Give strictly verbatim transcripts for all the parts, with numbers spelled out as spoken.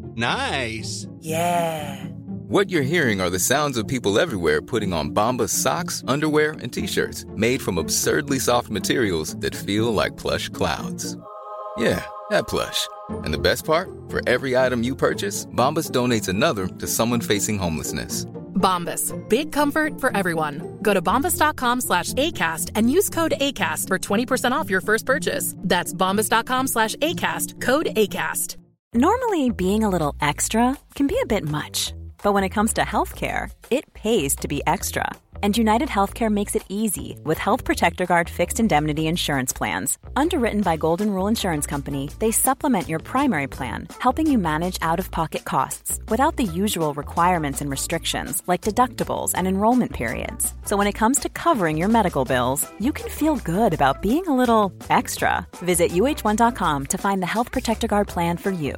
Nice. Yeah. What you're hearing are the sounds of people everywhere putting on Bombas socks, underwear, and T-shirts made from absurdly soft materials that feel like plush clouds. Yeah, that plush. And the best part? For every item you purchase, Bombas donates another to someone facing homelessness. Bombas. Big comfort for everyone. Go to bombas.com slash ACAST and use code ACAST for twenty percent off your first purchase. That's bombas.com slash ACAST. Code ACAST. Normally, being a little extra can be a bit much. But when it comes to healthcare, it pays to be extra. And United Healthcare makes it easy with Health Protector Guard fixed indemnity insurance plans. Underwritten by Golden Rule Insurance Company, they supplement your primary plan, helping you manage out-of-pocket costs without the usual requirements and restrictions like deductibles and enrollment periods. So when it comes to covering your medical bills, you can feel good about being a little extra. Visit U H one dot com to find the Health Protector Guard plan for you.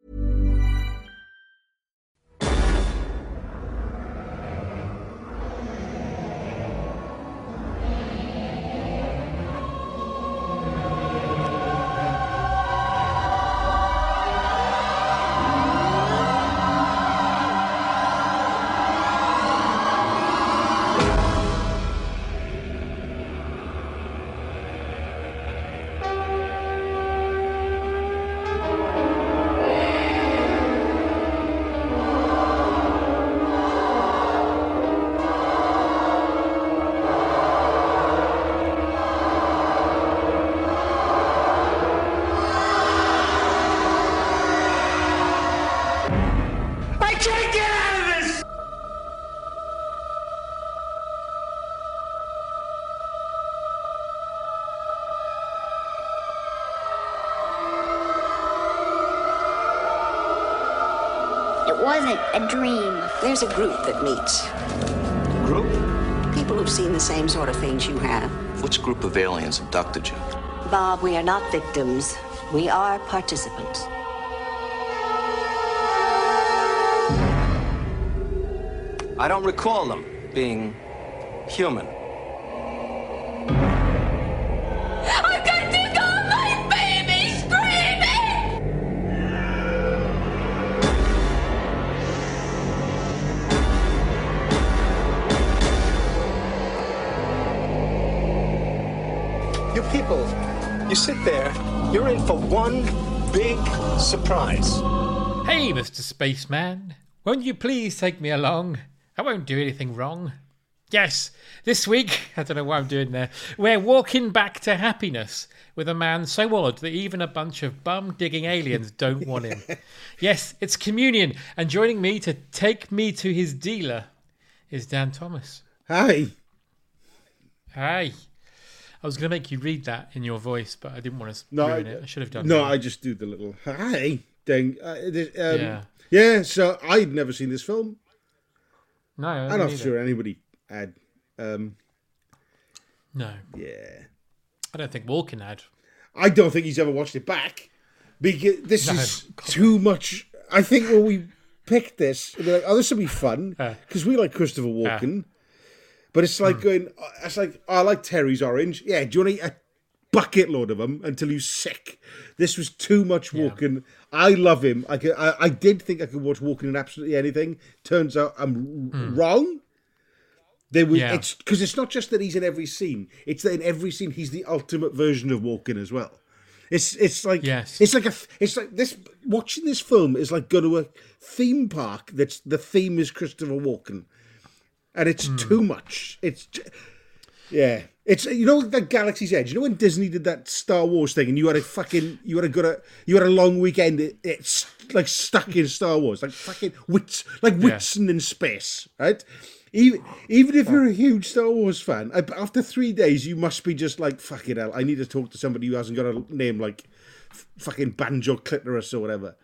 It wasn't a dream. There's a group that meets. Group? People who've seen the same sort of things you have. Which group of aliens abducted you? Bob, we are not victims. We are participants. I don't recall them being human. I've got to go! My baby's screaming! You people, you sit there, you're in for one big surprise. Hey, Mister Spaceman, won't you please take me along? I won't do anything wrong. Yes, this week, I don't know what I'm doing there, we're walking back to happiness with a man so odd that even a bunch of bum-digging aliens don't want him. Yes, it's Communion, and joining me to take me to his dealer is Dan Thomas. Hi. Hi. I was going to make you read that in your voice, but I didn't want to no, ruin I, it. I should have done No, that. I just do the little hi thing. Uh, this, um, yeah. Yeah, so I'd never seen this film. No, I I'm not either. sure anybody had. Um, no. Yeah. I don't think Walken had. I don't think he's ever watched it back. Because this No, is God. too much. I think when we picked this, we're like, oh, this will be fun. Because we like Christopher Walken. But it's like Hmm. going, it's like, oh, I like Terry's Orange. Yeah, do you want to eat a bucket load of them until you're sick? This was too much Walken. I love him. I, could, I I did think I could watch Walken in absolutely anything. Turns out I'm Hmm. wrong. They were, Yeah. it's because it's not just that he's in every scene. It's that in every scene he's the ultimate version of Walken as well. It's it's like Yes. it's like a it's like this watching this film is like going to a theme park that's the theme is Christopher Walken, and it's Hmm. too much. It's j- yeah. It's you know the Galaxy's Edge. You know when Disney did that Star Wars thing, and you had a fucking you had a good a, you had a long weekend. It, it's like stuck in Star Wars, like fucking Whits like Whitson in space, right? Even even if you're a huge Star Wars fan, after three days you must be just like fucking hell. I need to talk to somebody who hasn't got a name like f- fucking Banjo Clitoris or whatever.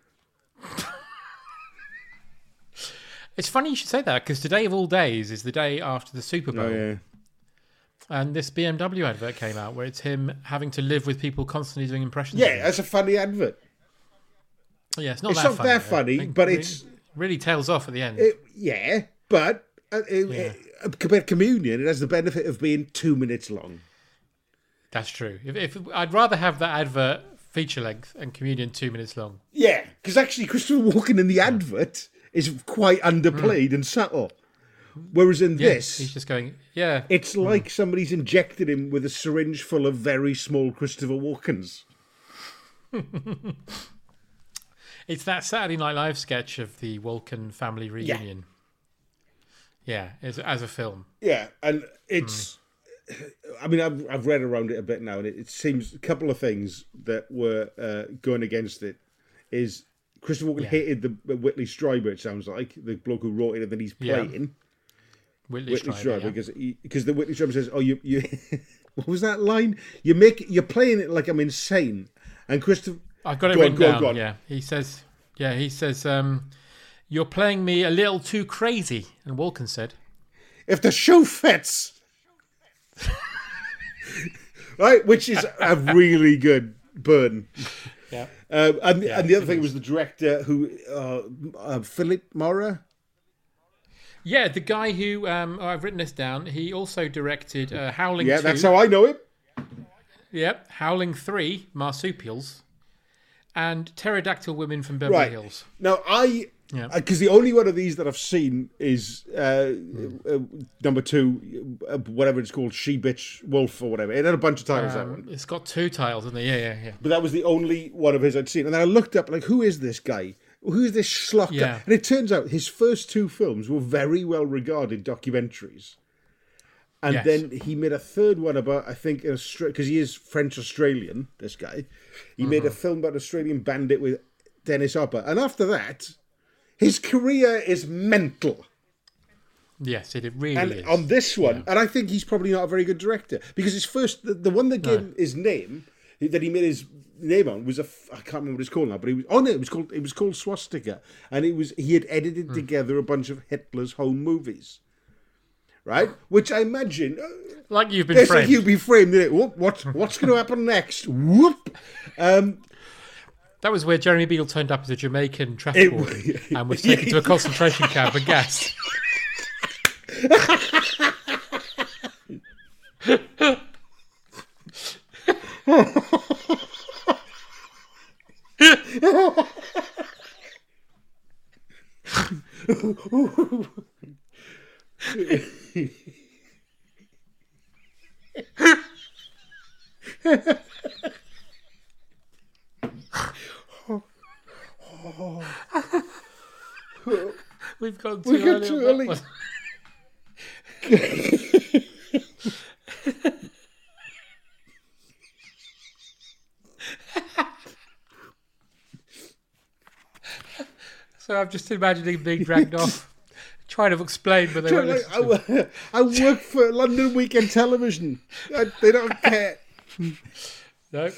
It's funny you should say that, because today of all days is the day after the Super Bowl. Oh, yeah. And this B M W advert came out where it's him having to live with people constantly doing impressions. Yeah, of him. that's a funny advert. Yeah, it's not It's that not funny. that funny, It but really, it's- really tails off at the end. It, yeah, but uh, it, Yeah. it, compared to Communion, it has the benefit of being two minutes long. That's true. If, if I'd rather have that advert feature length and Communion two minutes long. Yeah, because actually Christopher Walken in the advert is quite underplayed mm. and subtle. Whereas in yeah, this... he's just going, yeah. It's mm. like somebody's injected him with a syringe full of very small Christopher Walkens. It's that Saturday Night Live sketch of the Walken family reunion. Yeah, yeah as, as a film. Yeah, and it's... Mm. I mean, I've, I've read around it a bit now, and it, it seems a couple of things that were uh, going against it is Christopher Walken yeah. hated the Whitley Strieber, it sounds like, the bloke who wrote it and then he's playing. Yeah. Whitley, Whitley Strieber, Strieber yeah. because he, because the Whitley Strieber says, "Oh, you you." What was that line? You make you're playing it like I'm insane, and Christopher. I've got it go written on, go down. on, go on. Yeah, he says. Yeah, he says. Um, You're playing me a little too crazy, and Walken said, "If the shoe fits." Right, which is a really good burn. Yeah. Um, and yeah, and the other thing is. was the director who uh, uh, Philip Mora. Yeah, the guy who, um, oh, I've written this down, he also directed uh, Howling yeah, two. that's how I know him. Yep, Howling three, Marsupials, and Pterodactyl Women from Beverly right. Hills. Now, I, because yeah. the only one of these that I've seen is uh, mm. uh, number two, uh, whatever it's called, She Bitch Wolf or whatever. It had a bunch of titles, um, that one. It's got two titles, isn't it? Yeah, yeah, yeah. But that was the only one of his I'd seen. And then I looked up, like, who is this guy? Who's this schlock? Yeah. And it turns out his first two films were very well regarded documentaries. And yes. then he made a third one about, I think, because he is French-Australian, this guy. He mm-hmm. made a film about an Australian bandit with Dennis Hopper. And after that, his career is mental. Yes, it really and is. On this one, yeah. and I think he's probably not a very good director. Because his first, the, the one that gave no. his name, that he made his name on was a I can't remember what it's called now, but it was on it. It was called it was called Swastika, and it was he had edited mm. together a bunch of Hitler's home movies, right? Which I imagine, like you've been framed. Like you've been framed. In it. Whoop, what what's going to happen next? Whoop. Um, that was where Jeremy Beadle turned up as a Jamaican traffic warden and was taken to a concentration camp and gassed. We've gone too we early. Too early. So I'm just imagining being dragged off, trying to explain, but they won't like, listen to I, I work for London Weekend Television. I, they don't care. No.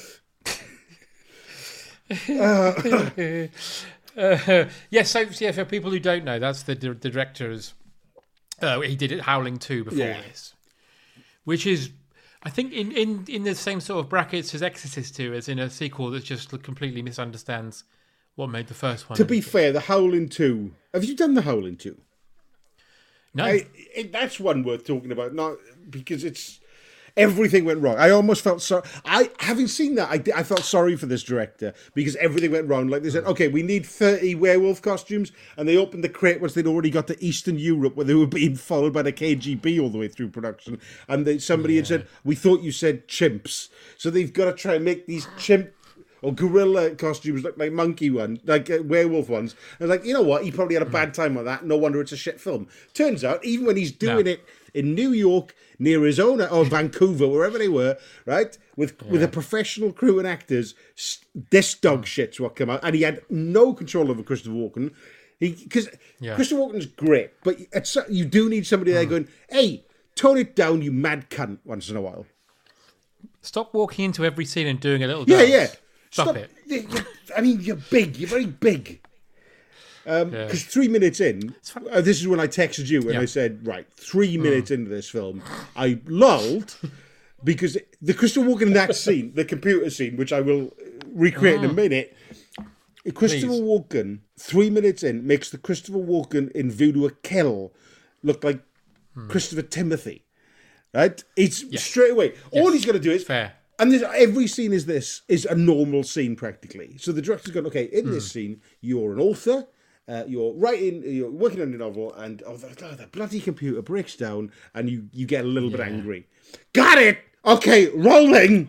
uh, uh, yes, so yeah, for people who don't know, that's the, the director's. Uh, he did it Howling two before yeah. this, which is, I think, in, in, in the same sort of brackets as Exorcist two, as in a sequel that just completely misunderstands what made the first one. To be fair, the Howling two. Have you done the Howling two? No. I, it, that's one worth talking about, not because it's. Everything went wrong. I almost felt sorry. I, having seen that, I, I felt sorry for this director because everything went wrong. Like they said, okay, we need thirty werewolf costumes, and they opened the crate once they'd already got to Eastern Europe, where they were being followed by the K G B all the way through production. And they, somebody yeah. had said, "We thought you said chimps," so they've got to try and make these chimp or gorilla costumes look like monkey ones, like uh, werewolf ones. And like, you know what? He probably had a bad time with that. No wonder it's a shit film. Turns out, even when he's doing no. it in New York, near his own, or Vancouver, wherever they were, right, with yeah. with a professional crew and actors, this dog shit's what came out, and he had no control over Christopher Walken. He because yeah. Christopher Walken's great, but it's, you do need somebody there going, "Hey, tone it down, you mad cunt," once in a while. Stop walking into every scene and doing a little yeah, dance. yeah. Stop, Stop it. You, you, I mean, you're big. You're very big. Because um, yeah. three minutes in, uh, this is when I texted you and yeah. I said, right, three minutes mm. into this film, I lulled because the Christopher Walken in that scene, the computer scene, which I will recreate mm. in a minute, Christopher Please. Walken, three minutes in, makes the Christopher Walken in Voodoo Kill look like mm. Christopher Timothy. Right? It's yes. straight away. Yes. All he's got to do is Fair. And there's, every scene is this, is a normal scene practically. So the director's gone, okay, in this scene, you're an author, uh, you're writing, you're working on your novel, and oh, the, oh, the bloody computer breaks down, and you, you get a little yeah. bit angry. Got it! Okay, rolling!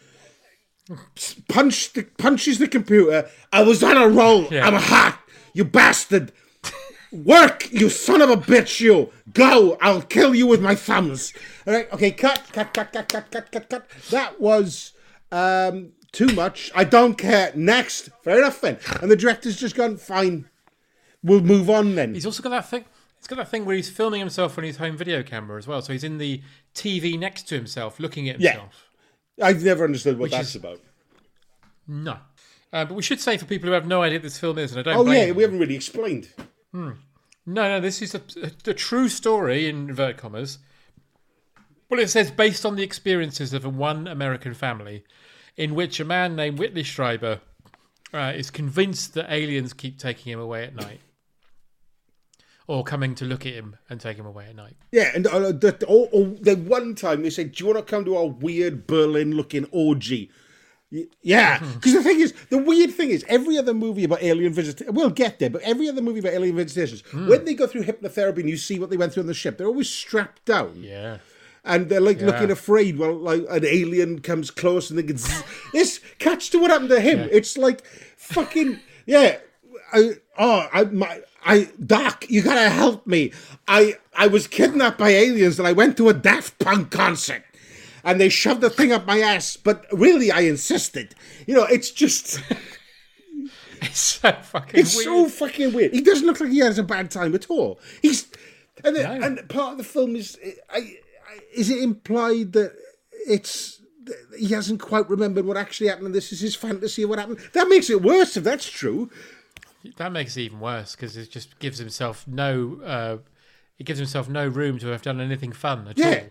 Punch the, punches the computer. I was on a roll. Yeah. I'm hot. You bastard. Work, you son of a bitch, you. Go. I'll kill you with my thumbs. All right. Okay. Cut, cut, cut, cut, cut, cut, cut, cut. That was um, too much. I don't care. Next. Fair enough then. And the director's just gone, fine. We'll move on then. He's also got that thing. He's got that thing where he's filming himself on his home video camera as well. So he's in the T V next to himself, looking at himself. Yeah. I've never understood what Which that's is, about. No. Uh, but we should say for people who have no idea what this film is, and I don't Oh, blame yeah, them. we haven't really explained. Hmm. No, no, this is a, a, a true story, in inverted commas. Well, it says based on the experiences of a one American family in which a man named Whitley Strieber uh, is convinced that aliens keep taking him away at night. Or coming to look at him and take him away at night. Yeah, and uh, the, oh, oh, the one time they said, do you want to come to our weird Berlin-looking orgy? Yeah, because the thing is, the weird thing is, every other movie about alien visitation, we'll get there, but every other movie about alien visitations, mm. when they go through hypnotherapy and you see what they went through on the ship, they're always strapped down. Yeah. And they're like yeah. looking afraid while like an alien comes close and they can zzz. This catch to what happened to him. Yeah. It's like fucking, yeah. I, oh, I, my, I, Doc, you gotta help me. I, I was kidnapped by aliens and I went to a Daft Punk concert. And they shoved the thing up my ass, but really, I insisted. You know, it's just... It's so fucking it's weird. so fucking weird. He doesn't look like he has a bad time at all. He's... And, the, no. and part of the film is... I, I, is it implied that it's... He hasn't quite remembered what actually happened, and this is his fantasy of what happened? That makes it worse, if that's true. That makes it even worse, because it just gives himself no... Uh, it gives himself no room to have done anything fun at yeah. all.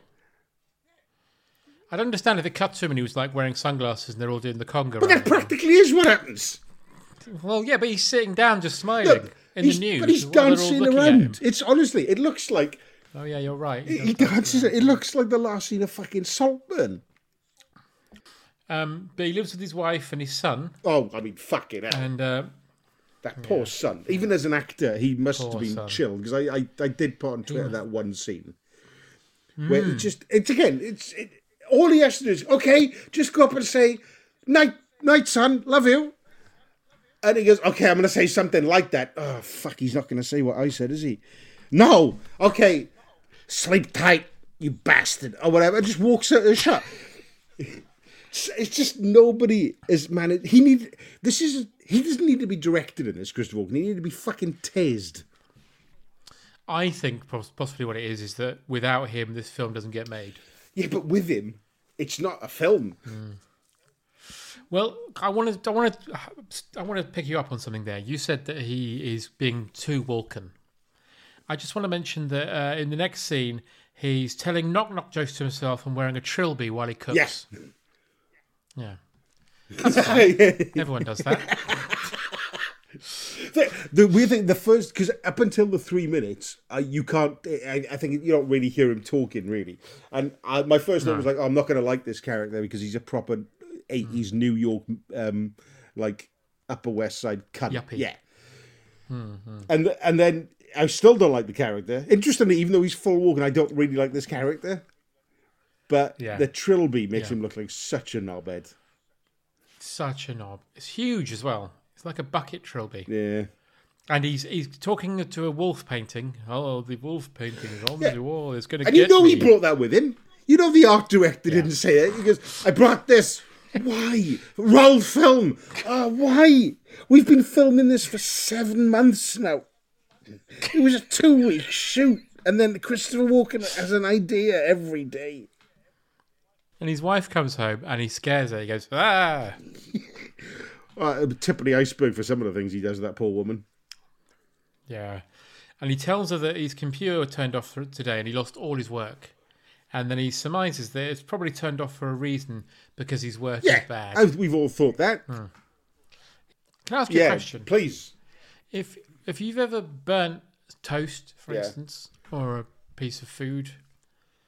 I don't understand if it cut to him and he was like wearing sunglasses and they're all doing the conga. But that practically is what happens. Well, yeah, but he's sitting down just smiling Look, in the news. But he's dancing around. It's honestly, it looks like... Oh, yeah, you're right. He, he dances. It looks like the last scene of fucking Saltburn. Um, but he lives with his wife and his son. Oh, I mean, fucking hell. And... Uh, that poor yeah. son. Even as an actor, he must poor have been son. chill. Because I, I, I did put on Twitter yeah. that one scene. Where mm. it just... It's again, it's... It, all he has to do is, okay, just go up and say, night, night, son, love you. And he goes, okay, I'm going to say something like that. Oh, fuck, he's not going to say what I said, is he? No. Okay, sleep tight, you bastard, or whatever. And just walks out of the shot. It's, it's just nobody is managed. He need this is he doesn't need to be directed in this, Christopher Walken. He needed to be fucking tased. I think possibly what it is is that without him, this film doesn't get made. Yeah, but with him, it's not a film. Mm. Well, I want to, I want to, I want to pick you up on something there. You said that he is being too Walken. I just want to mention that uh, in the next scene, he's telling knock knock jokes to himself and wearing a trilby while he cooks. Yes. Yeah. That's fine. Everyone does that. The, the weird thing, the first, because up until the three minutes, uh, you can't, I, I think you don't really hear him talking, really. And I, my first no. thought was like, oh, I'm not going to like this character because he's a proper eighties mm. New York, um, like, Upper West Side cunt. Yuppie. Yeah. Mm-hmm. And and then I still don't like the character. Interestingly, even though he's full Walken, I don't really like this character. But yeah. the trilby makes yeah. him look like such a knobhead. Such a knob. It's huge as well. It's like a bucket trilby. Yeah. And he's he's talking to a wolf painting. Oh, the wolf painting is on yeah. the wall. It's going to get me. And you know me. he brought that with him. You know the art director yeah. didn't say it. He goes, I brought this. Why? Roll film. Oh, why? We've been filming this for seven months now. It was a two-week shoot. And then Christopher Walken has an idea every day. And his wife comes home and he scares her. He goes, ah. uh, tip of the iceberg for some of the things he does to that poor woman. Yeah. And he tells her that his computer turned off today and he lost all his work. And then he surmises that it's probably turned off for a reason because his work yeah, is bad. We've all thought that. Hmm. Can I ask you yeah, a question? Please. If if you've ever burnt toast, for yeah. instance, or a piece of food,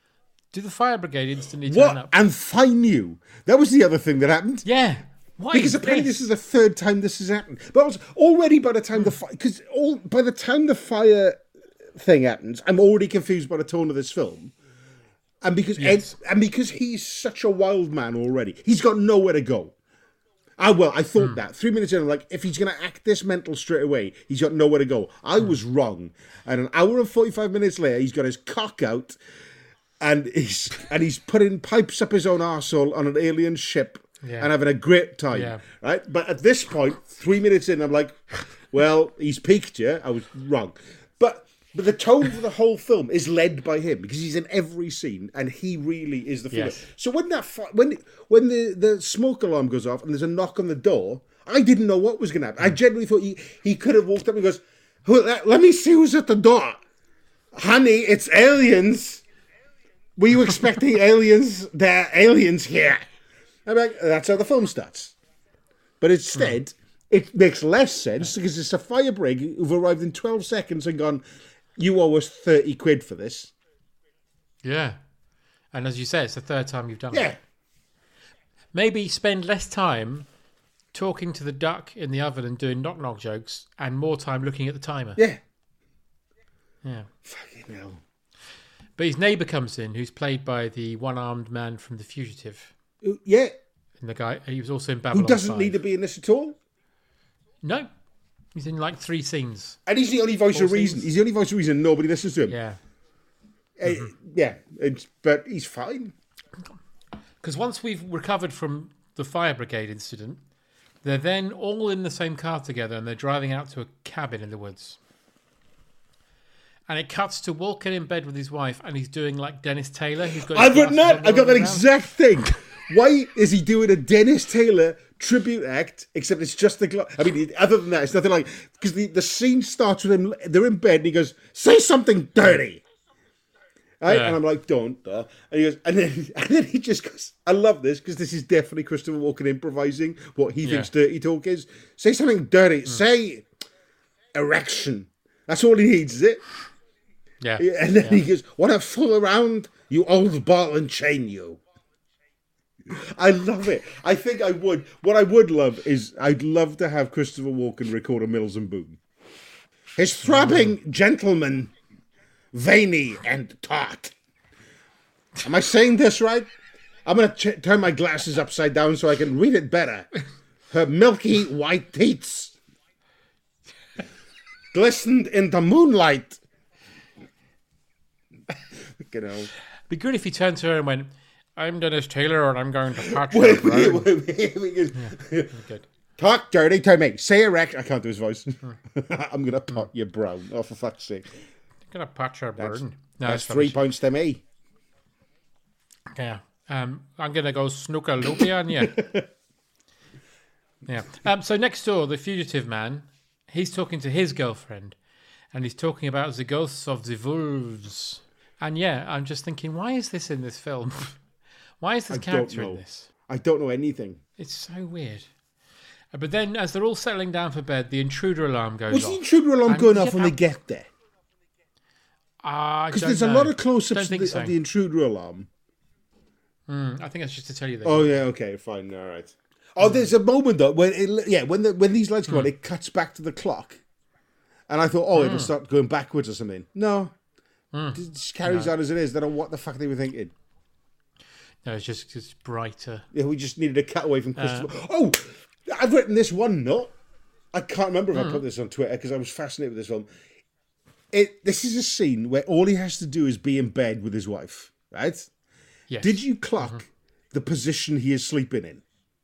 Do the fire brigade instantly turn What? up? And fine you. That was the other thing that happened. Yeah. Why Because is apparently this? this is the third time this has happened. But also, already by the time the fire, because all by the time the fire thing happens, I'm already confused by the tone of this film, and because Yes. Ed, and because he's such a wild man already, he's got nowhere to go. Ah, well, I thought that three minutes in, I'm like, if he's going to act this mental straight away, he's got nowhere to go. I was wrong, and an hour and forty-five minutes later, he's got his cock out, and he's and he's putting pipes up his own arsehole on an alien ship. Yeah. And having a great time, Yeah. right? But at this point, three minutes in, I'm like, well, he's peaked, yeah? I was wrong. But but the tone for the whole film is led by him because he's in every scene and he really is the figure. Yes. So when that fi- when when the, the smoke alarm goes off and there's a knock on the door, I didn't know what was going to happen. I genuinely thought he, he could have walked up and goes, "Who- let, let me see who's at the door. Honey, it's aliens. Were you expecting aliens? There are aliens here." I'm like, that's how the film starts. But instead, it makes less sense because it's a fire brigade who've arrived in twelve seconds and gone, you owe us thirty quid for this. Yeah. And as you say, it's the third time you've done Yeah. it. Maybe spend less time talking to the duck in the oven and doing knock-knock jokes and more time looking at the timer. Yeah. Yeah. Fucking hell. But his neighbour comes in, who's played by the one-armed man from The Fugitive. Yeah. And the guy, he was also in Babylon Who doesn't five. need to be in this at all. No. He's in like three scenes. And he's the only voice Four of reason. scenes. He's the only voice of reason nobody listens to him. Yeah. Uh, yeah. It's, but he's fine. Because once we've recovered from the fire brigade incident, they're then all in the same car together and they're driving out to a cabin in the woods. And it cuts to Walker in bed with his wife and he's doing like Dennis Taylor. Who's got his I've written glasses that. on I've got that around. exact thing. Why is he doing a Dennis Taylor tribute act, except it's just the... Gla- I mean, other than that, it's nothing like... Because the, the scene starts with him, they're in bed, and he goes, say something dirty. Right? Yeah. And I'm like, don't. Uh. And he goes, and then, and then he just goes, I love this, because this is definitely Christopher Walken improvising what he thinks Yeah. dirty talk is. Say something dirty. Mm. Say erection. That's all he needs, is it? Yeah. And then yeah. he goes, want to fool around, you old ball and chain, you. I love it. I think I would. What I would love is I'd love to have Christopher Walken record a Mills and Boon. His throbbing mm. gentleman, veiny and taut. Am I saying this right? I'm going to ch- turn my glasses upside down so I can read it better. Her milky white teats glistened in the moonlight. You know. Be good if he turned to her and went, I'm Dennis Taylor and I'm going to patch Wait, your wait, brown. wait, wait, wait. Yeah, good. Talk dirty to me. Say erect. I can't do his voice. I'm going to pot your brown. Oh, for fuck's sake. I'm going to patch your That's, burn. No, that's it's three rubbish. points to me. Yeah. Um, I'm going to go snooker loopy on you. Yeah. Um, so next door, the fugitive man, he's talking to his girlfriend and he's talking about the ghosts of the wolves. And yeah, I'm just thinking, why is this in this film? Why is this I character don't know. in this? I don't know anything. It's so weird. Uh, But then, as they're all settling down for bed, the intruder alarm goes Was off. the intruder alarm And going yeah, off when they that- get there? I Because don't there's a know. lot of close-ups Don't of think the, so. of the intruder alarm. Mm, I think that's just to tell you that. Oh yeah, okay, fine, all right. Oh, there's a moment though when it, yeah, when the when these lights come on, it cuts back to the clock, and I thought, oh, it'll start going backwards or something. No, it just carries No. on as it is. I don't know what the fuck they were thinking. No, it's just it's brighter. Yeah, we just needed a cut away from Christopher. oh, I've written this one note. I can't remember if I put this on Twitter because I was fascinated with this film. It this is a scene where all he has to do is be in bed with his wife, right? Yes. Did you clock the position he is sleeping in?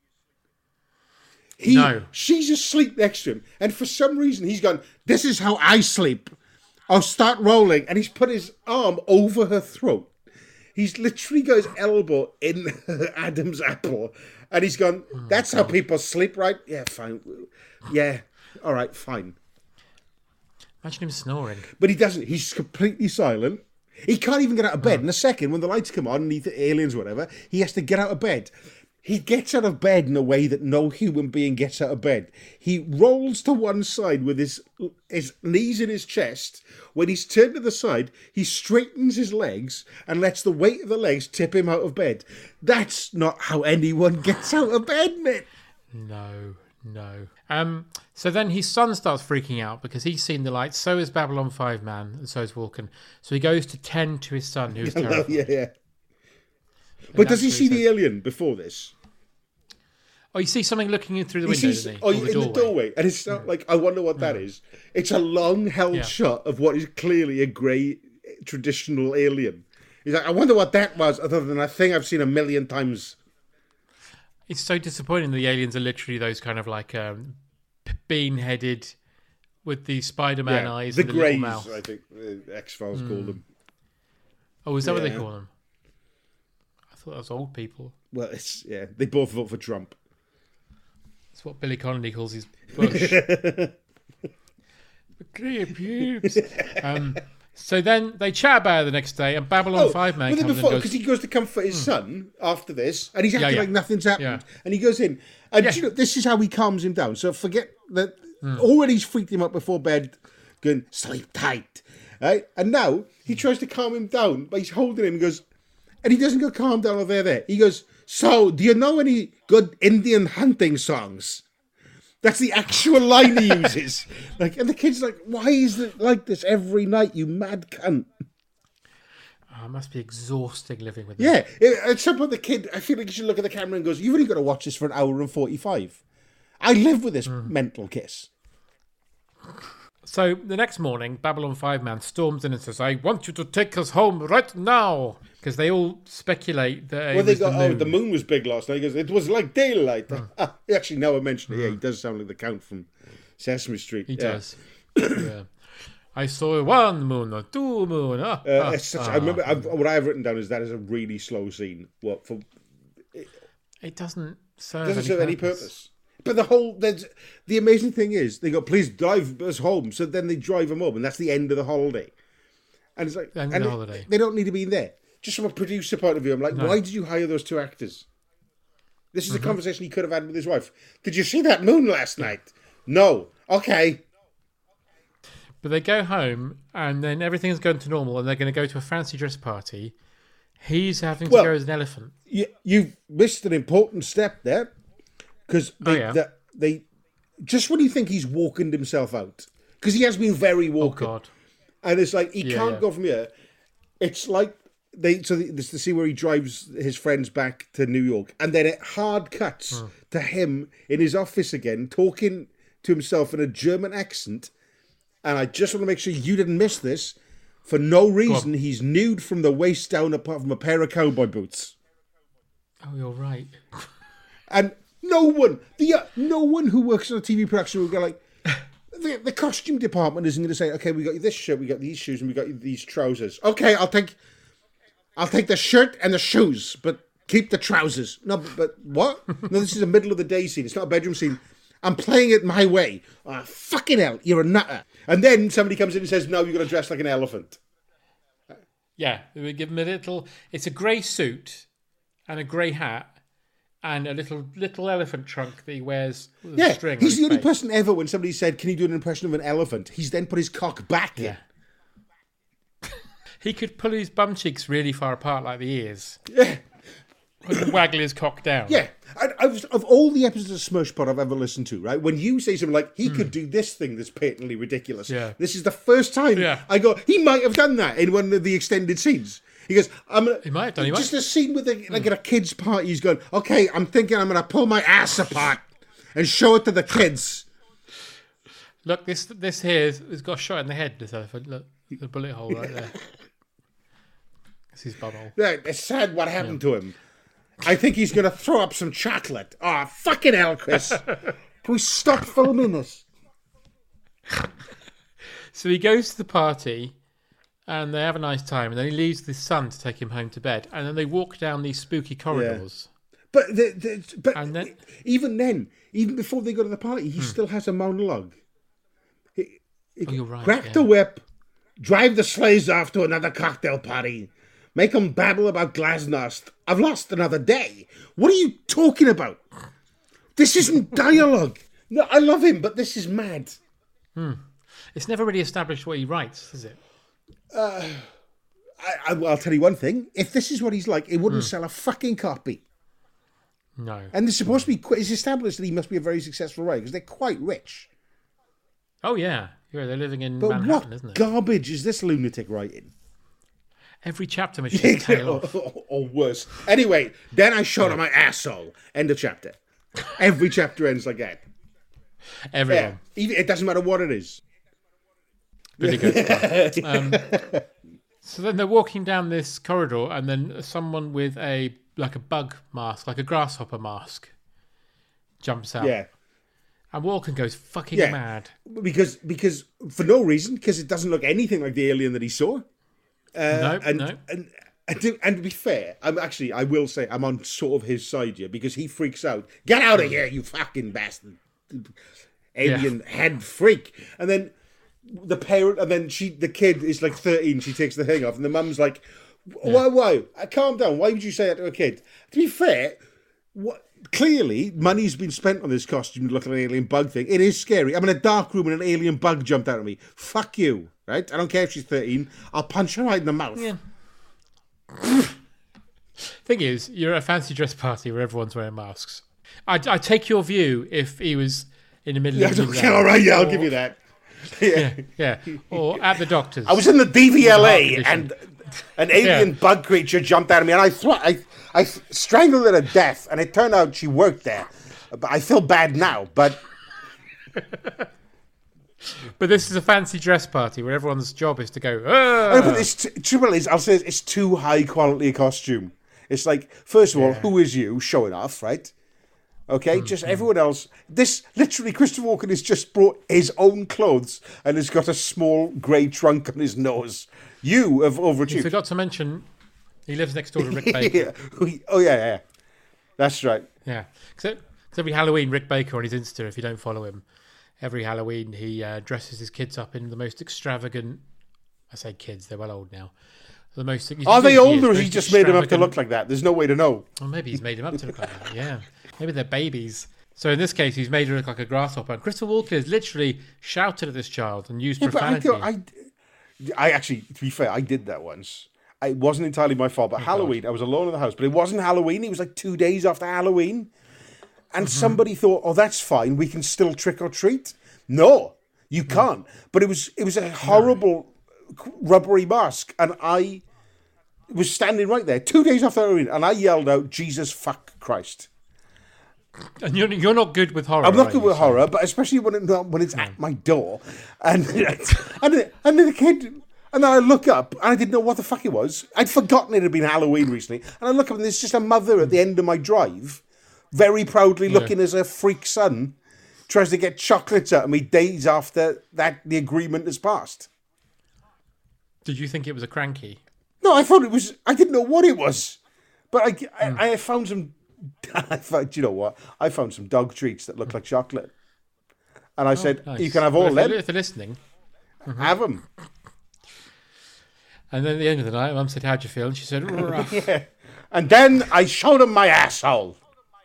He, No. She's asleep next to him, and for some reason he's gone, this is how I sleep. I'll start rolling, and he's put his arm over her throat. He's literally got his elbow in Adam's apple, and he's gone, that's how people sleep, right? Yeah, fine. Yeah, all right, fine. Imagine him snoring. But he doesn't. He's completely silent. He can't even get out of bed. In a second, when the lights come on and he th- aliens or whatever, he has to get out of bed. he gets out of bed in a way that no human being gets out of bed. He rolls to one side with his his knees in his chest. When he's turned to the side, he straightens his legs and lets the weight of the legs tip him out of bed. That's not how anyone gets out of bed, mate. No, no. Um. So then his son starts freaking out because he's seen the light. So is Babylon five Man, and so is Walken. So he goes to tend to his son, who's terrified. yeah, yeah. But does he see the alien before this? Oh, you see something looking in through the He window, sees, doesn't he? oh, Or in the doorway. doorway. And it's not like, I wonder what that Mm. is. It's a long held Yeah. shot of what is clearly a grey traditional alien. He's like, I wonder what that was, other than a thing I've seen a million times. It's so disappointing. The aliens are literally those kind of like um, bean-headed with the Spider-Man Yeah, eyes the and the little Greys, mouth. I think uh, X-Files Mm. called them. Oh, is that what they Yeah. call them? I thought that was old people. Well, it's yeah, they both vote for Trump. That's what Billy Connolly calls his bush. Clear pubes. Um, so then they chat about it the next day, and Babylon five Man but then comes before, and because goes. he goes to comfort his son after this, and he's Yeah, acting yeah. like nothing's happened, Yeah. and he goes in, and Yeah. you know, this is how he calms him down. So forget that already he's freaked him out before bed, going sleep tight, right? And now he tries to calm him down, but he's holding him. And goes, and he doesn't go calm down over there. there. He goes, so do you know any good Indian hunting songs? That's the actual line he uses. Like, and the kid's like, why is it like this every night, you mad cunt? Oh, it must be exhausting living with them. Yeah, it- at some point the kid, I feel like you should look at the camera and goes, you've only got to watch this for an hour and forty-five. I live with this mental kiss. So the next morning, Babylon five Man storms in and says, I want you to take us home right now. Because they all speculate that it Well, they was go, the oh, moon. the moon was big last night. He goes, it was like daylight. Ah, actually, now I mention it, yeah, he does sound like the Count from Sesame Street. He yeah. does. yeah. I saw one moon, or two moon. Ah, Uh, ah, it's such, ah. I remember, I've, what I've written down is that is a really slow scene. What for? It doesn't serve, doesn't any, serve purpose. any purpose. But the whole, there's, the amazing thing is, they go, please drive us home. So then they drive him home, and that's the end of the holiday. And it's like, The end of and the it- holiday. they don't need to be in there. Just from a producer point of view, I'm like, No. why did you hire those two actors? This is Mhm. a conversation he could have had with his wife. Did you see that moon last night? No. Okay. But they go home, and then everything's going to normal, and they're going to go to a fancy dress party. He's having to Well, go as an elephant. You, you've missed an important step there. Because they, Oh, yeah. the- they, just when you think he's walking himself out, because he has been very Oh, walking. God. And it's like, he Yeah, can't yeah. go from here. It's like, they so this to see where he drives his friends back to New York. And then it hard cuts Hmm. to him in his office again, talking to himself in a German accent. And I just want to make sure you didn't miss this. For no reason, he's nude from the waist down apart from a pair of cowboy boots. Oh, you're right. And no one, the uh, no one who works on a T V production will go like, the, the costume department isn't going to say, okay, we got you this shirt, we got these shoes, and we got you these trousers. Okay, I'll take, I'll take the shirt and the shoes, but keep the trousers. No, but, but what? No, this is a middle of the day scene. It's not a bedroom scene. I'm playing it my way. Ah, fucking hell, you're a nutter. And then somebody comes in and says, no, you're going to dress like an elephant. Yeah, we give him a little. It's a grey suit and a grey hat and a little little elephant trunk that he wears with a Yeah, string. on he's his the only face. person ever when somebody said, can you do an impression of an elephant? He's then put his cock back in. Yeah. He could pull his bum cheeks really far apart like the ears. Yeah. And waggle his cock down. Yeah, I, I was, of all the episodes of Smushpot I've ever listened to, right? When you say something like, he could do this thing that's patently ridiculous. Yeah. This is the first time Yeah. I go, he might have done that in one of the extended scenes. He goes, I'm gonna, He might have done, he just might. a scene with a, like at a kid's party. He's going, okay, I'm thinking I'm going to pull my ass apart and show it to the kids. Look, this this here is, has got a shot in the head, this elephant. Look, the bullet hole right there. It's his bumhole. Yeah, it's sad what happened to him. I think he's going to throw up some chocolate. Oh, fucking hell, Chris. Can we stop filming this? So he goes to the party and they have a nice time, and then he leaves his son to take him home to bed, and then they walk down these spooky corridors. But the, the, but And then- even then, even before they go to the party, he still has a monologue. He, he, Oh, you're right, Crack yeah. the whip, drive the sleighs off to another cocktail party, make them babble about Glasnost. I've lost another day. What are you talking about? This isn't dialogue. No, I love him, but this is mad. Hmm. It's never really established what he writes, is it? Uh, I, I, I'll tell you one thing. If this is what he's like, it wouldn't Hmm. sell a fucking copy. No. And they're supposed to be... qu- It's established that he must be a very successful writer because they're quite rich. Oh, yeah. Yeah, they're living in But Manhattan, what isn't it? garbage is this lunatic writing? Every chapter must just tail off. or, or worse. Anyway, then I shot on my asshole. End of chapter. Every chapter ends like that. Everyone. Yeah, even- it doesn't matter what it is. Really good. um, so then they're walking down this corridor, and then someone with a like a bug mask, like a grasshopper mask, jumps out. Yeah. And Walken goes fucking Yeah. mad. Because, because for no reason, because it doesn't look anything like the alien that he saw. Uh, No, and, no. And, and, to, and to be fair, I'm actually, I will say, I'm on sort of his side here because he freaks out. Get out of here, you fucking bastard. Alien Yeah. head freak. And then the parent, and then she, the kid is like thirteen, she takes the thing off, and the mum's like, why, why? Uh, Calm down. Why would you say that to a kid? To be fair, what, clearly money's been spent on this costume to look like an alien bug thing. It is scary. I'm in a dark room and an alien bug jumped out at me. Fuck you, right? I don't care if she's thirteen. I'll punch her right in the mouth. Yeah. Thing is, you're at a fancy dress party where everyone's wearing masks. I, I take your view if he was in the middle Yeah, of the okay, exam, all right, yeah, I'll or- give you that. Yeah, yeah. Or at the doctor's. I was in the D V L Heart A condition. and an alien Yeah. bug creature jumped out at me and I, thr- I I strangled her to death and it turned out she worked there. But I feel bad now, but But this is a fancy dress party where everyone's job is to go, Oh, "Ah!" but it's t- trouble is, I'll say it's too high quality a costume. It's like, first of all, who is you showing off, right? Okay, Mm-hmm. just everyone else. This literally, Christopher Walken has just brought his own clothes and has got a small grey trunk on his nose. You have You overachieved. forgot to mention he lives next door to Rick Baker. yeah. Oh yeah, yeah, that's right. Yeah. Because every Halloween, Rick Baker on his Insta, if you don't follow him, every Halloween he uh, dresses his kids up in the most extravagant. I say kids; they're well old now. The most. he's Are they fifty older, or years, has he most just made them up to extravagant- look like that? There's no way to know. Well, maybe he's made them up to look like that. Yeah. Maybe they're babies. So in this case, he's made her look like a grasshopper. And Christopher Walken has literally shouted at this child and used Yeah, but I, profanity. thought- I, I actually, to be fair, I did that once. It wasn't entirely my fault, but Oh, Halloween, I was alone in the house, but it wasn't Halloween. It was like two days after Halloween. And Mm-hmm. somebody thought, oh, that's fine. We can still trick or treat. No, you can't. But it was it was a horrible rubbery mask. And I was standing right there two days after Halloween. And I yelled out, Jesus fuck Christ. And you're, you're not good with horror. I'm not are good you? with So- horror, but especially when it, when it's at my door, and and then- and then the kid, and then I look up and I didn't know what the fuck it was. I'd forgotten it had been Halloween recently, and I look up and there's just a mother at the end of my drive, very proudly looking as her freak son tries to get chocolates out of me days after that the agreement has passed. Did you think it was a cranky? No, I thought it was. I didn't know what it was, but I I, I found some. I found, do you know what? I found some dog treats that look like chocolate. And I said, Nice. you can have Well, all if they're- them. If they're listening. Have them. And then at the end of the night, Mum said, how'd you feel? And she said, rough. Yeah. And then I showed him my asshole.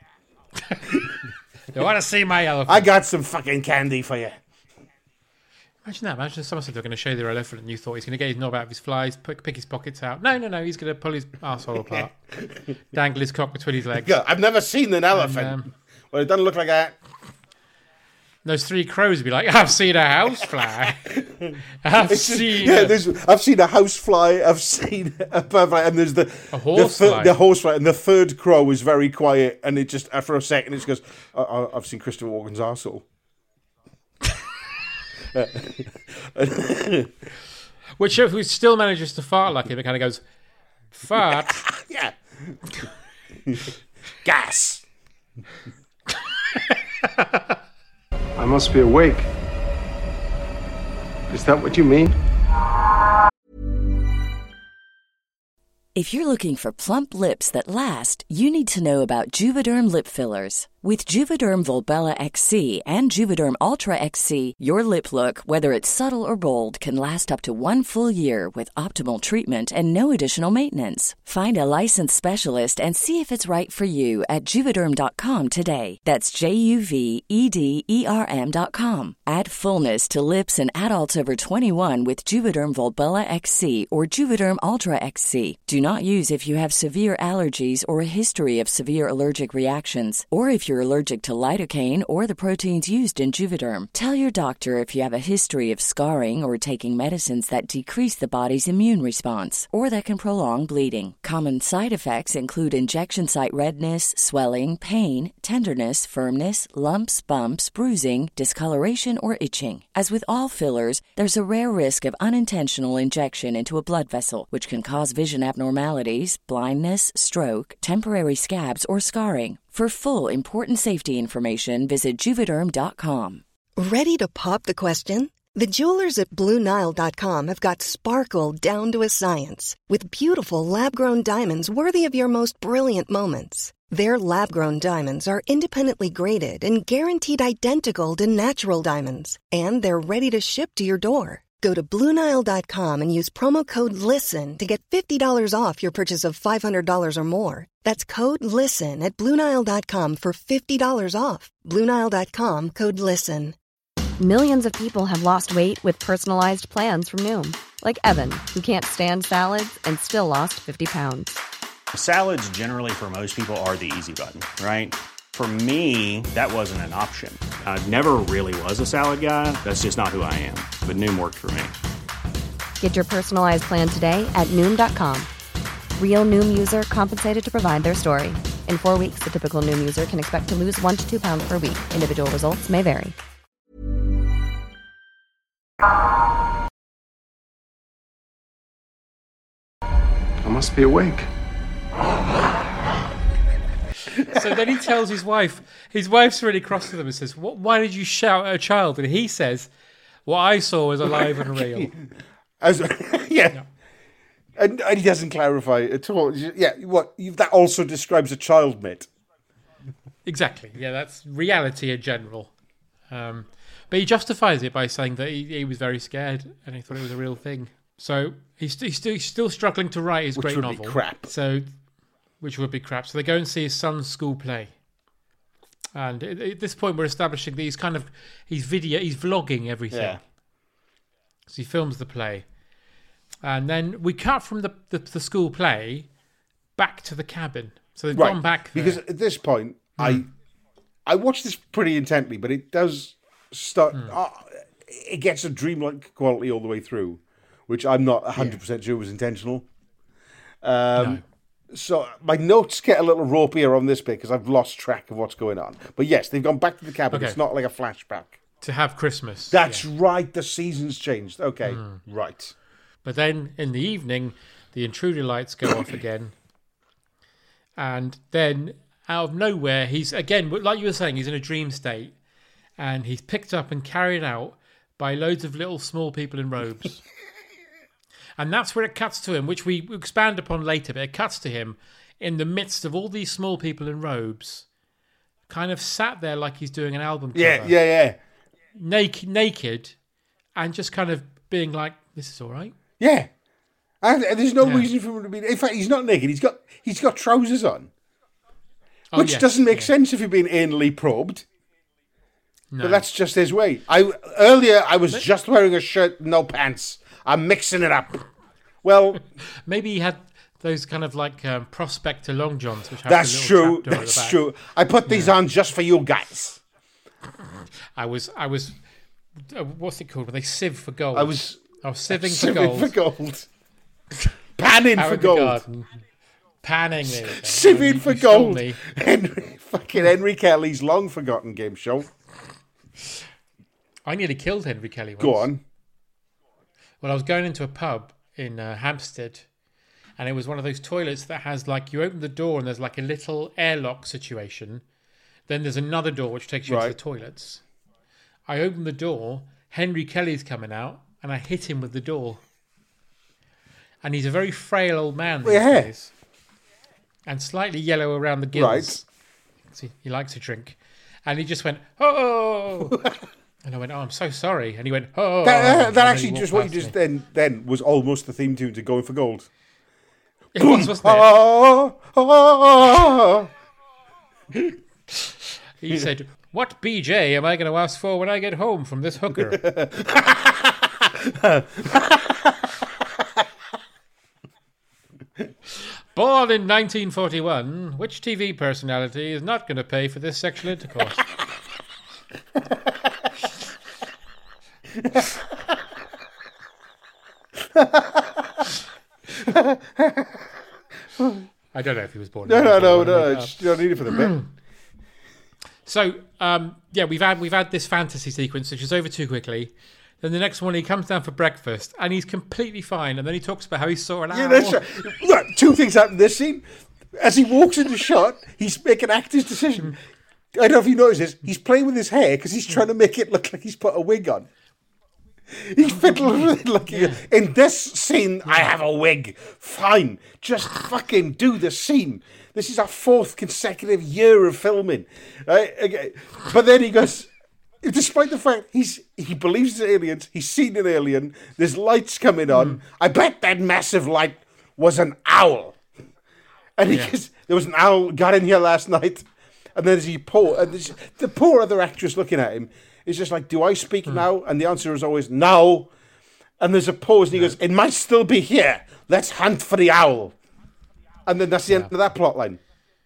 You want to see my elephant? I got some fucking candy for you. Imagine that. Imagine if someone said they're going to show you their elephant and you thought he's going to get his knob out of his flies, pick, pick his pockets out. No, no, no. He's going to pull his arsehole apart, dangle his cock between his legs. Yeah, I've never seen an elephant. um, well, it doesn't look like that. Those three crows would be like, I've seen a housefly. I've It's just- seen yeah, a... there's, I've seen a housefly. I've seen a butterfly, and there's the A the, horsefly. thir- the horsefly, and the third crow is very quiet, and it just after a second it just goes, I- I- "I've seen Christopher Walken's arsehole." Which if he still manages to fart like him, it kind of goes, fart. Yeah. Gas. I must be awake. Is that what you mean? If you're looking for plump lips that last, you need to know about Juvederm lip fillers. With Juvederm Volbella X C and Juvederm Ultra X C, your lip look, whether it's subtle or bold, can last up to one full year with optimal treatment and no additional maintenance. Find a licensed specialist and see if it's right for you at Juvederm dot com today. That's J U V E D E R M dot com. Add fullness to lips in adults over twenty-one with Juvederm Volbella X C or Juvederm Ultra X C. Do not use if you have severe allergies or a history of severe allergic reactions, or if you're allergic to lidocaine or the proteins used in Juvederm. Tell your doctor if you have a history of scarring or taking medicines that decrease the body's immune response or that can prolong bleeding. Common side effects include injection site redness, swelling, pain, tenderness, firmness, lumps, bumps, bruising, discoloration, or itching. As with all fillers, there's a rare risk of unintentional injection into a blood vessel, which can cause vision abnormalities, blindness, stroke, temporary scabs, or scarring. For full, important safety information, visit Juvederm dot com. Ready to pop the question? The jewelers at Blue Nile dot com have got sparkle down to a science with beautiful lab-grown diamonds worthy of your most brilliant moments. Their lab-grown diamonds are independently graded and guaranteed identical to natural diamonds, and they're ready to ship to your door. Go to Blue Nile dot com and use promo code LISTEN to get fifty dollars off your purchase of five hundred dollars or more. That's code LISTEN at Blue Nile dot com for fifty dollars off. Blue Nile dot com, code LISTEN. Millions of people have lost weight with personalized plans from Noom. Like Evan, who can't stand salads and still lost fifty pounds. Salads generally for most people are the easy button, right? For me, that wasn't an option. I never really was a salad guy. That's just not who I am. But Noom worked for me. Get your personalized plan today at Noom dot com. Real Noom user compensated to provide their story. In four weeks, the typical Noom user can expect to lose one to two pounds per week. Individual results may vary. I must be awake. So then he tells his wife, his wife's really cross with him and says, what, why did you shout at a child? And he says, what I saw was alive and real. As, yeah. No. And, and he doesn't clarify at all. Yeah, what? That also describes a child, mate. Exactly. Yeah, that's reality in general. Um, but he justifies it by saying that he, he was very scared and he thought it was a real thing. So he's, he's, still, he's still struggling to write his Which great would novel. Be crap. So... Which would be crap. So they go and see his son's school play. And at this point, we're establishing that he's kind of, he's video, he's vlogging everything. Yeah. So he films the play. And then we cut from the, the, the school play back to the cabin. So they've right. gone back there. Because at this point, mm. I I watched this pretty intently, but it does start, Mm. uh, it gets a dreamlike quality all the way through, which I'm not one hundred percent yeah. sure was intentional. Um, no. So my notes get a little ropier on this bit because I've lost track of what's going on. But yes, they've gone back to the cabin. Okay. It's not like a flashback. To have Christmas. That's yeah. right. The season's changed. Okay, mm. right. But then in the evening, the intruder lights go off again. And then out of nowhere, he's, again, like you were saying, he's in a dream state. And he's picked up and carried out by loads of little small people in robes. And that's where it cuts to him, which we expand upon later, but it cuts to him in the midst of all these small people in robes, kind of sat there like he's doing an album cover. Yeah, yeah, yeah. Naked, naked, and just kind of being like, this is all right. Yeah. And, and there's no yeah. reason for him to be... In fact, he's not naked. He's got he's got trousers on. Oh, which yes, doesn't make yeah. sense if you're being anally probed. No. But that's just his way. I Earlier, I was but, just wearing a shirt, no pants. I'm mixing it up. Well, maybe he had those kind of like um, prospector long johns. Which have that's true. That's true. I put these yeah. on just for you guys. I was, I was. Uh, what's it called? Were they sieve for gold? I was. I was sieving for gold. for gold. Panning for gold. Garden. Panning. There sieving for gold. Henry, fucking Henry Kelly's long forgotten game show. I nearly killed Henry Kelly once. Go on. Well, I was going into a pub in uh, Hampstead, and it was one of those toilets that has like, you open the door and there's like a little airlock situation. Then there's another door which takes you right. into the toilets. I opened the door, Henry Kelly's coming out, and I hit him with the door. And he's a very frail old man these yeah. days. And slightly yellow around the gills. Right. 'cause he, he likes to drink. And he just went, oh! And I went, oh, I'm so sorry. And he went, oh! That, uh, that and actually just what you just me. then then was almost the theme tune to Going for Gold. It was, wasn't it? Oh, oh, oh. He said, what B J am I going to ask for when I get home from this hooker? Born in nineteen forty-one, which T V personality is not going to pay for this sexual intercourse? I don't know if he was born. No, in no, no, nineteen forty-one, no. It's, you don't need it for the bit. So, um, yeah, we've had we've had this fantasy sequence, which is over too quickly. Then the next morning he comes down for breakfast and he's completely fine. And then he talks about how he saw an owl. Yeah, that's right. Look, two things happen in this scene. As he walks into shot, he's making an actor's decision. I don't know if you notice this. He's playing with his hair because he's trying to make it look like he's put a wig on. He's fiddling with it like yeah. In this scene, I have a wig. Fine, just fucking do the scene. This is our fourth consecutive year of filming, right? Okay. But then he goes, despite the fact he's he believes in aliens, he's seen an alien. There's lights coming on. Mm. I bet that massive light was an owl. And he yeah. goes, there was an owl got in here last night. And then as he poor, and this, the poor other actress looking at him is just like, do I speak mm. now? And the answer is always no. And there's a pause, and he no. goes, it might still be here. Let's hunt for the owl. And then that's the yeah. end of that plot line.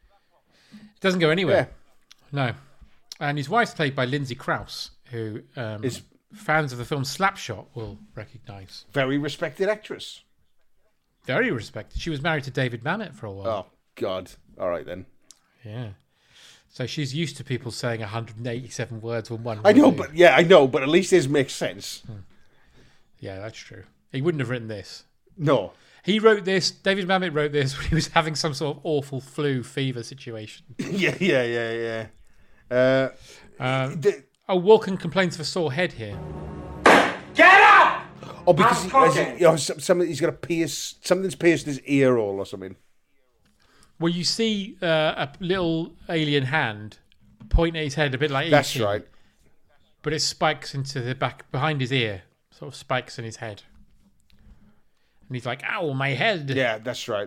It doesn't go anywhere. Yeah. No. And his wife's played by Lindsay Krause, who um, is fans of the film Slapshot will recognise. Very respected actress. Very respected. She was married to David Mamet for a while. Oh, God. All right, then. Yeah. So she's used to people saying one hundred eighty-seven words in one I know, movie. but yeah, I know, but at least this makes sense. Hmm. Yeah, that's true. He wouldn't have written this. No. He wrote this, David Mamet wrote this when he was having some sort of awful flu fever situation. yeah, yeah, yeah, yeah. Uh, um, the, oh, Walken complains of a sore head here. Get up! Oh, because he, he, you know, some, he's got a pierce, something's pierced his ear hole or something. Well, you see uh, a little alien hand point at his head a bit like E T. That's right. But it spikes into the back, behind his ear. Sort of spikes in his head. And he's like, ow, my head. Yeah, that's right.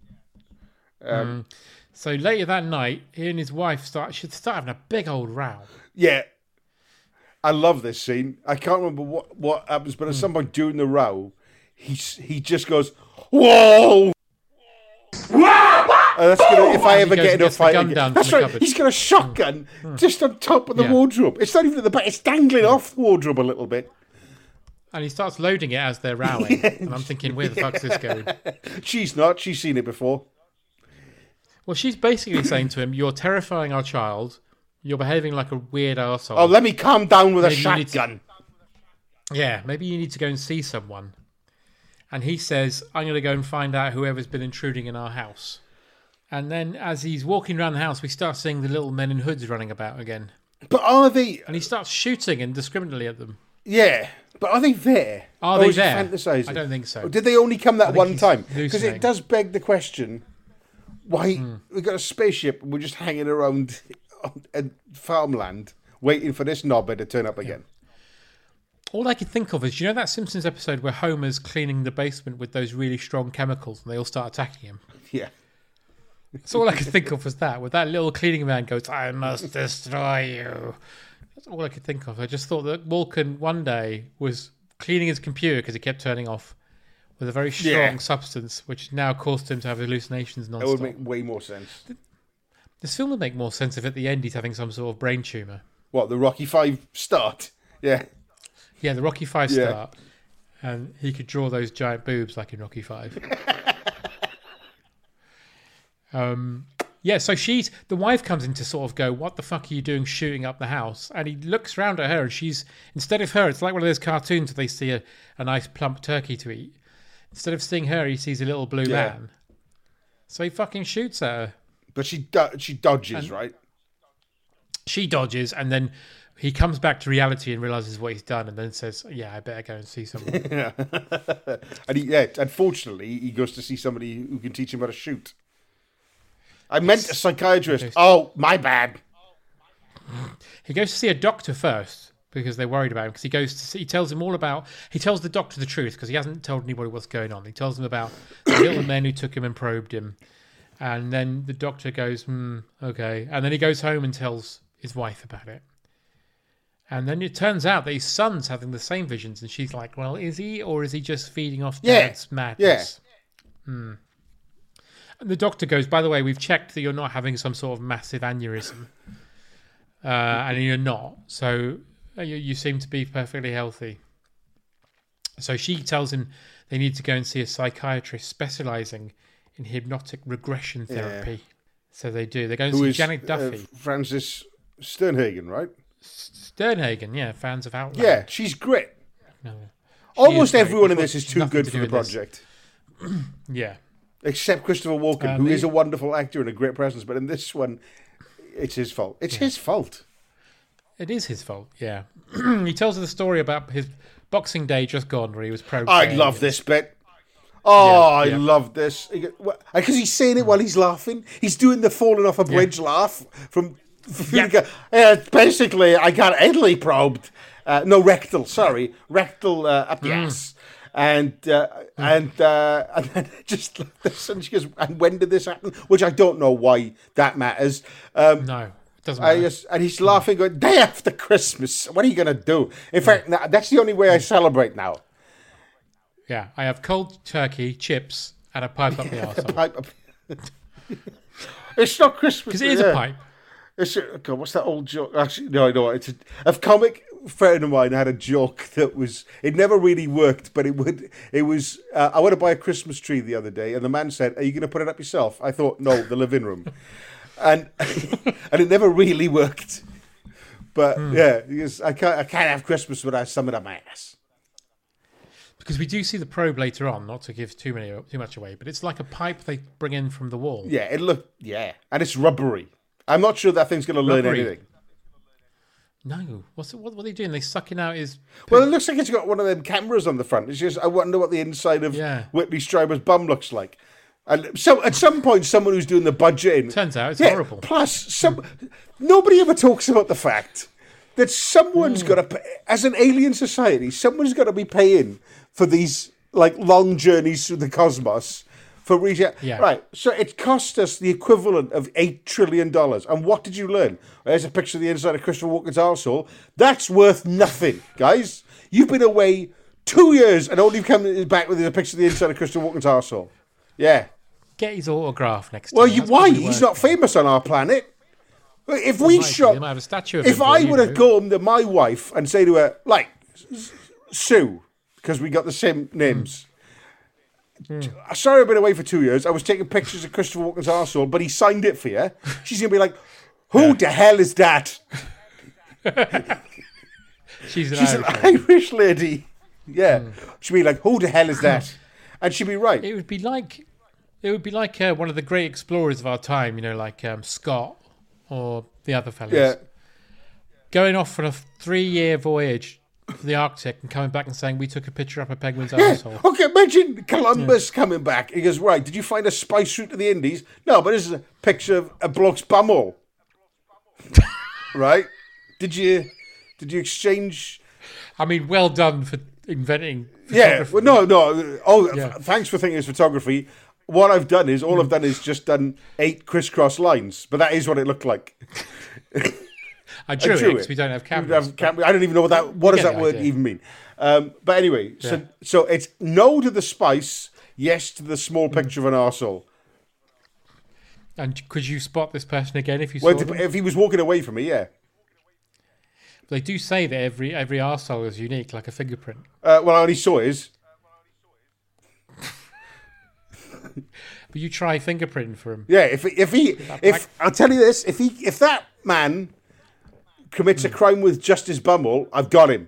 Um, mm. So later that night, he and his wife start should start having a big old row. Yeah. I love this scene. I can't remember what, what happens, but at mm. some point during the row, he, he just goes, whoa! Uh, that's gonna, if I ever get into a fight again. That's right. He's got a shotgun mm. just on top of the yeah. wardrobe. It's not even at the back. It's dangling mm. off the wardrobe a little bit. And he starts loading it as they're rowing. Yeah. And I'm thinking, where the fuck's this going? She's not. She's seen it before. Well, she's basically saying to him, you're terrifying our child. You're behaving like a weird arsehole. Oh, let me calm down with maybe a shotgun. To, yeah, maybe you need to go and see someone. And he says, I'm going to go and find out whoever's been intruding in our house. And then as he's walking around the house, we start seeing the little men in hoods running about again. But are they... And he starts shooting indiscriminately at them. Yeah, but are they there? Are they there? Fantasizing? I don't think so. Or did they only come that one time? Because it does beg the question, why mm. we've got a spaceship and we're just hanging around in farmland waiting for this knobber to turn up again? All I could think of is, you know that Simpsons episode where Homer's cleaning the basement with those really strong chemicals and they all start attacking him? Yeah. That's all I could think of was that, where that little cleaning man goes, I must destroy you. That's all I could think of. I just thought that Walken one day was cleaning his computer because he kept turning off with a very strong yeah. substance, which now caused him to have hallucinations non-stop. That would make way more sense. This film would make more sense if at the end he's having some sort of brain tumour. What, the Rocky Five start? Yeah. Yeah, the Rocky Five yeah. start. And he could draw those giant boobs like in Rocky Five. Um, yeah, so she's the wife comes in to sort of go, what the fuck are you doing shooting up the house? And he looks around at her and she's, instead of her, it's like one of those cartoons where they see a, a nice plump turkey to eat. Instead of seeing her, he sees a little blue yeah. man. So he fucking shoots at her. But she do- she dodges, and right? She dodges and then he comes back to reality and realises what he's done and then says, yeah, I better go and see someone. yeah. and he, yeah, unfortunately, he goes to see somebody who can teach him how to shoot. I meant a psychiatrist. Oh, my bad. He goes to see a doctor first because they're worried about him. Because he goes to see, he tells him all about. He tells the doctor the truth because he hasn't told anybody what's going on. He tells him about the little men who took him and probed him, and then the doctor goes, "Hmm, okay," and then he goes home and tells his wife about it. And then it turns out that his son's having the same visions, and she's like, "Well, is he, or is he just feeding off Yeah. Dad's madness?" Yeah. Hmm. And the doctor goes, "By the way, we've checked that you're not having some sort of massive aneurysm, uh, and you're not. So you, you seem to be perfectly healthy." So she tells him they need to go and see a psychiatrist specialising in hypnotic regression therapy. Yeah. So they do. They go and Who see is, Janet Duffy, uh, Frances Sternhagen, right? Sternhagen, yeah, fans of Outlander. Yeah, she's great. No, she Almost is everyone great. in this is too good to for the project. Yeah. Except Christopher Walken, Um, who he- is a wonderful actor and a great presence, but in this one, it's his fault. It's Yeah. his fault. It is his fault, yeah. He tells her the story about his Boxing Day just gone, where he was pro. I love this bit. Oh, Yeah, I yeah. love this. Because he's saying it while he's laughing. He's doing the falling off a bridge laugh from... from Yeah. yeah, basically, I got anally probed. Uh, no, rectal, sorry. Rectal uh, up the Mm. ass. And uh, and uh, and then just like this, and she goes, "And when did this happen?" Which I don't know why that matters. Um, No, it doesn't I matter. just, and he's laughing, going, "Day after Christmas. What are you gonna do?" In fact, na- that's the only way I celebrate now. Yeah, I have cold turkey, chips, and a pipe up the arsehole. Pipe up. It's not Christmas Because it is yeah. a pipe. It's a, God, what's that old joke? Actually, no, I know it's a, a comic friend of mine had a joke that was it never really worked, but it would. It was. Uh, I went to buy a Christmas tree the other day, and the man said, "Are you going to put it up yourself?" I thought, "No, the living room," and and it never really worked. But Hmm. yeah, because I can't. I can't have Christmas without something up my ass. Because we do see the probe later on, not to give too many too much away, but it's like a pipe they bring in from the wall. Yeah, it looked. Yeah, and it's rubbery. I'm not sure that thing's going to learn Rubbery. anything. No, what's it, what, what are they doing? They sucking out his. Well, it looks like it's got one of them cameras on the front. It's just, I wonder what the inside of Yeah. Whitley Strieber's bum looks like. And so, at some point, someone who's doing the budgeting. Turns out it's Yeah, horrible. Plus, some nobody ever talks about the fact that someone's Mm. got to, as an alien society, someone's got to be paying for these like long journeys through the cosmos. For research. Yeah. Right, so it cost us the equivalent of eight trillion dollars. And what did you learn? There's a picture of the inside of Christopher Walken's arsehole. That's worth nothing, guys. You've been away two years and only come back with a picture of the inside of Christopher Walken's arsehole. Yeah. Get his autograph next Well, time. you, That's why? probably He's worth not famous on our planet. If Well, we might be. shot... They might have a statue of If him, I for all would you have know. gone to my wife and say to her, like, Sue, because we got the same names... Mm. Sorry, I've been away for two years. I was taking pictures of Christopher Walken's arsehole, but he signed it for you. She's going to be like, who Yeah. the hell is that? She's an She's Irish an lady. Irish lady. Yeah. She'd be like, who the hell is that? And she'd be right. It would be like it would be like uh, one of the great explorers of our time, you know, like um, Scott or the other fellas. Yeah. Going off on a three-year voyage to the Arctic and coming back and saying, we took a picture up a penguin's Yeah. arsehole. Okay, imagine Columbus coming back. He goes, right, did you find a spice route to the Indies? No, but this is a picture of a bloke's bumhole. Right? Did you did you exchange... I mean, well done for inventing Yeah, photography. well, no, no. Oh, Yeah. f- thanks for thinking it's photography. What I've done is, all I've done is just done eight crisscross lines, but that is what it looked like. I drew, I it because we don't have We cameras. have cam- I don't even know what that. What You does get that the word idea. even mean? Um, but anyway, so Yeah. so it's no to the spice, yes to the small Mm. picture of an arsehole. And could you spot this person again if you Well, saw dep- them? if he was walking away from me, yeah. They do say that every every arsehole is unique, like a fingerprint. Uh, well, I only saw his. But you try fingerprinting for him. Yeah, if if he That if black- I'll tell you this, if he if that man commits a crime with just his bumhole, I've got him.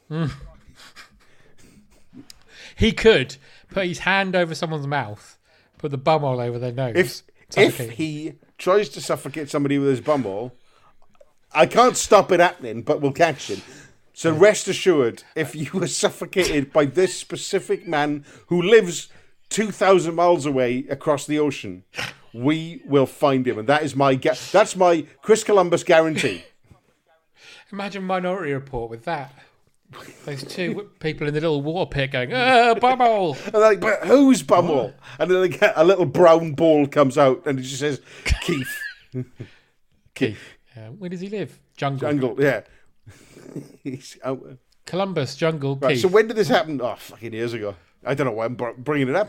He could put his hand over someone's mouth, put the bumhole over their nose. If suffocate if them. he tries to suffocate somebody with his bumhole, I can't stop it happening, but we'll catch him. So rest assured, if you were suffocated by this specific man who lives two thousand miles away across the ocean, we will find him, and that is my ga- that's my Chris Columbus guarantee. Imagine Minority Report with that. Those two people in the little water pit going, ah, Bumhole! And they're like, but who's Bumhole? And then they get a little brown ball comes out, and it just says, Keith. Keith. Yeah. Where does he live? Jungle. Jungle, yeah. He's out. Columbus, Jungle, Right, Keith. so when did this happen? Oh, fucking years ago. I don't know why I'm br- bringing it up.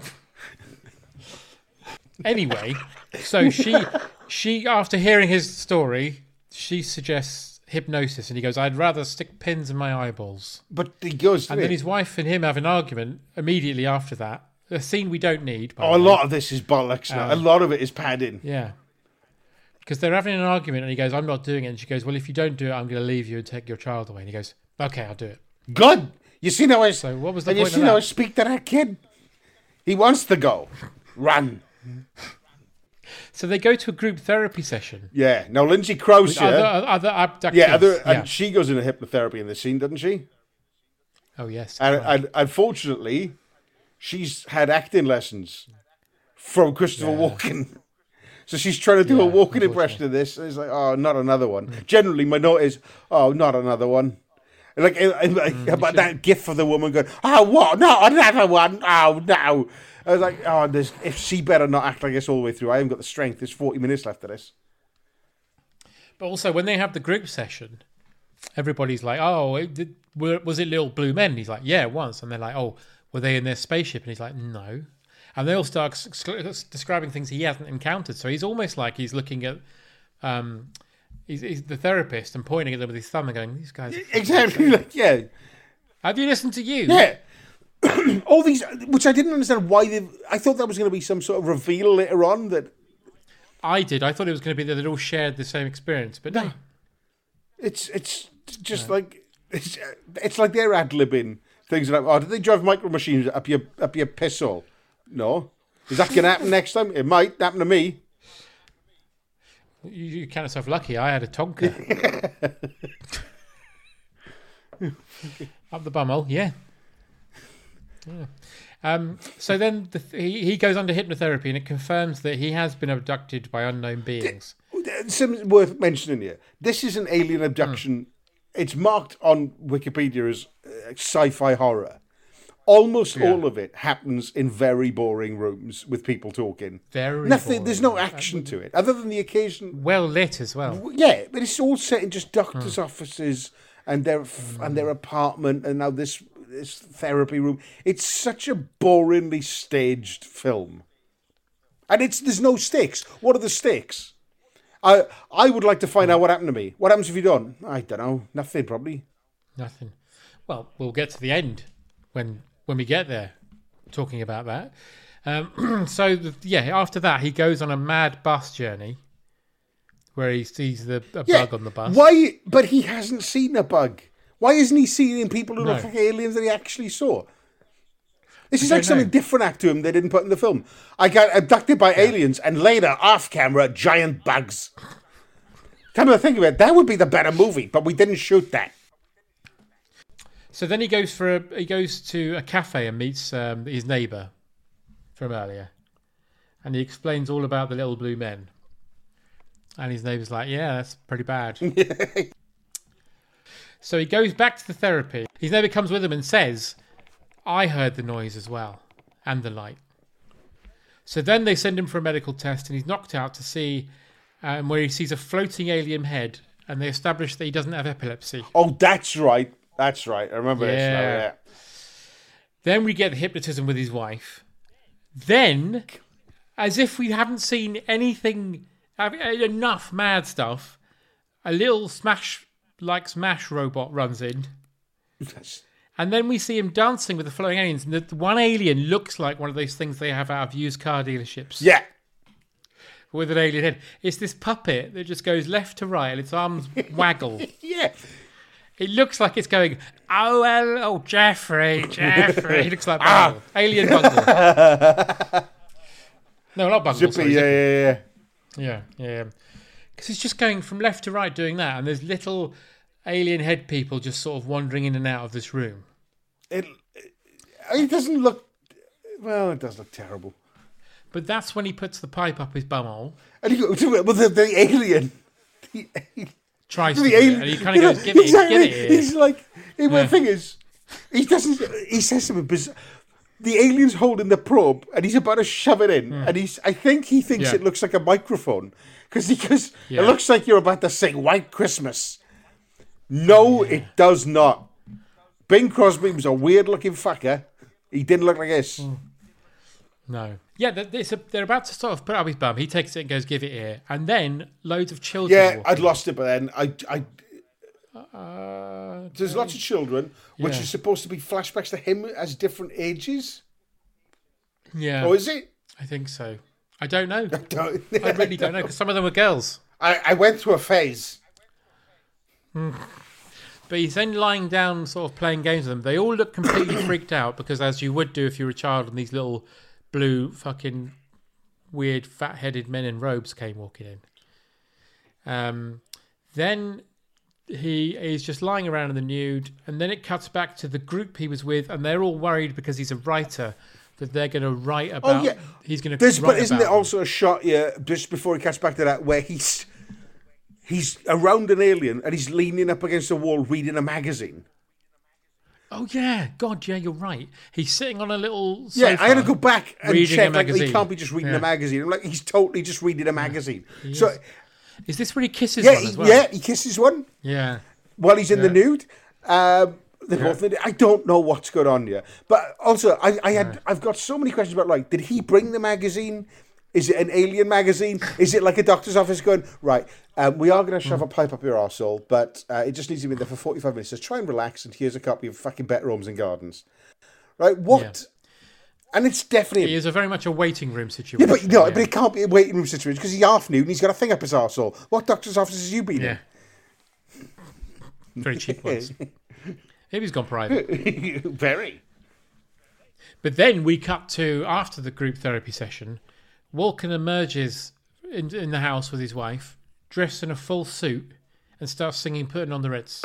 Anyway, so she, she after hearing his story, she suggests hypnosis, and he goes, I'd rather stick pins in my eyeballs. But he goes, and then his wife and him have an argument immediately after that. A scene we don't need. By Oh, the a way. lot of this is bollocks now. Um, a lot of it is padding. Yeah. Because they're having an argument, and he goes, I'm not doing it. And she goes, well, if you don't do it, I'm going to leave you and take your child away. And he goes, okay, I'll do it. Good. You see how I... So what was the and point you see of how that? I speak to that kid? He wants to go. Run. So they go to a group therapy session. Yeah. Now, Lindsay Krause... With other, other abductees. Yeah, other, Yeah. and she goes into hypnotherapy in this scene, doesn't she? Oh, yes. And, right. and unfortunately, she's had acting lessons from Christopher Yeah. Walken. So she's trying to do Yeah, a Walken impression of this. And it's like, oh, not another one. Generally, my note is, oh, not another one. And like, and like Mm, about that gif of the woman going, oh, what? No, another one. Oh, no. I was like, oh, this, if she better not act like this all the way through. I haven't got the strength. There's forty minutes left of this. But also, when they have the group session, everybody's like, oh, it did, were, was it Little Blue Men? And he's like, yeah, once. And they're like, oh, were they in their spaceship? And he's like, no. And they all start ex- ex- describing things he hasn't encountered. So he's almost like he's looking at um, he's, he's the therapist and pointing at them with his thumb and going, these guys are Exactly. Like, yeah. Have you listened to you? Yeah. All these, which I didn't understand why they. I thought that was going to be some sort of reveal later on that. I did. I thought it was going to be that they'd all shared the same experience, but no. It's it's just like it's, it's like they're ad libbing things like, oh, did they drive micro machines up your up your piss hole? No. Is that going to happen next time? It might happen to me. You, you count yourself lucky. I had a Tonka. Up the bumhole, yeah. yeah. Um, so then the, he, he goes under hypnotherapy, and it confirms that he has been abducted by unknown beings. Something worth mentioning here. This is an alien abduction. Mm. It's marked on Wikipedia as uh, sci-fi horror. Almost yeah. all of it happens in very boring rooms with people talking. Very Nothing. boring. There's no action to it, other than the occasion. Well lit as well. Yeah, but it's all set in just doctors' mm. offices and their mm. and their apartment, and now this this therapy room. It's such a boringly staged film, and it's there's no stakes. What are the stakes? I I would like to find out what happened to me. What happens if you don't? I don't know. Nothing, probably. Nothing. Well, we'll get to the end when when we get there, talking about that. Um, so the, yeah, after that he goes on a mad bus journey where he sees the a yeah. bug on the bus. Why? But he hasn't seen a bug. Why isn't he seeing people who no. look like aliens that he actually saw? This is like something know. different act to him they didn't put in the film. I got abducted by yeah. aliens, and later, off camera, giant bugs. Come to think of it, that would be the better movie, but we didn't shoot that. So then he goes for a, he goes to a cafe and meets um, his neighbour from earlier, and he explains all about the Little Blue Men. And his neighbour's like, "Yeah, that's pretty bad." So he goes back to the therapy. His neighbour comes with him and says, I heard the noise as well, and the light. So then they send him for a medical test, and he's knocked out to see um, where he sees a floating alien head, and they establish that he doesn't have epilepsy. Oh, that's right. That's right. I remember yeah. this now, yeah. Then we get the hypnotism with his wife. Then, as if we haven't seen anything, enough mad stuff, a little Smash, like Smash robot runs in. Yes. And then we see him dancing with the floating aliens. And the one alien looks like one of those things they have out of used car dealerships. Yeah. With an alien head. It's this puppet that just goes left to right and its arms waggle. Yeah. It looks like it's going, oh, well, oh, Jeffrey, Jeffrey. He looks like Bungle. Ah. Alien Bungle. No, not Bungle. Zippy, sorry, yeah, Zippy. yeah, yeah. Yeah, yeah. Because he's just going from left to right doing that. And there's little alien head people just sort of wandering in and out of this room. It, it doesn't look... Well, it does look terrible. But that's when he puts the pipe up his bumhole. And he goes, well, the, the alien. The, tries the to alien, do it, and he kind of you know, goes, give it, exactly, give it here. He's like, hey, well, Yeah. the thing is, he doesn't, he says something bizarre. The alien's holding the probe, and he's about to shove it in, and he's, I think he thinks Yeah. it looks like a microphone, because he goes, Yeah. it looks like you're about to sing White Christmas. No, Yeah. it does not. Bing Crosby was a weird-looking fucker. He didn't look like this. No. Yeah, they're, it's a, they're about to sort of put up his bum. He takes it and goes, give it here. And then loads of children Yeah, walk I'd in. lost it, but then I, I Uh, there's lots of children, which Yeah. is supposed to be flashbacks to him as different ages. Yeah. Or is it? I think so. I don't know. I, don't, really don't know, because some of them were girls. I, I went through a phase. But he's then lying down, sort of playing games with them. They all look completely freaked out, because as you would do if you were a child, and these little blue fucking weird fat-headed men in robes came walking in. Um, then he is just lying around in the nude, and then it cuts back to the group he was with, and they're all worried because he's a writer that they're going to write about. Oh yeah, he's going to. There's, write but isn't about there also a shot here just before he cuts back to that where he's he's around an alien and he's leaning up against a wall reading a magazine? Oh yeah, God, yeah, you're right. He's sitting on a little sofa. Yeah, I had to go back and reading check. a Like, magazine. he can't be just reading Yeah. a magazine. I'm like, he's totally just reading a magazine. He So, is. Is this where he kisses yeah, one he, as well? yeah, he kisses one Yeah. while he's in the Yeah. nude. Um, they're Yeah. both in- I don't know what's going on here, but also I, I had I've got so many questions about, like, did he bring the magazine? Is it an alien magazine? Is it like a doctor's office going, right, um, we are going to shove a pipe up your arsehole, but uh, it just needs to be there for forty-five minutes. Just try and relax, and here's a copy of fucking Better Homes and Gardens. Right, what? Yeah. And it's definitely... It is a very much a waiting room situation. Yeah, but no, yeah. but it can't be a waiting room situation because he's half nude and he's got a thing up his arsehole. What doctor's office has you been Yeah. Very cheap ones. Maybe he's gone private. in? Very. But then we cut to, after the group therapy session, Walken emerges in, in the house with his wife, dressed in a full suit, and starts singing Putting on the Ritz.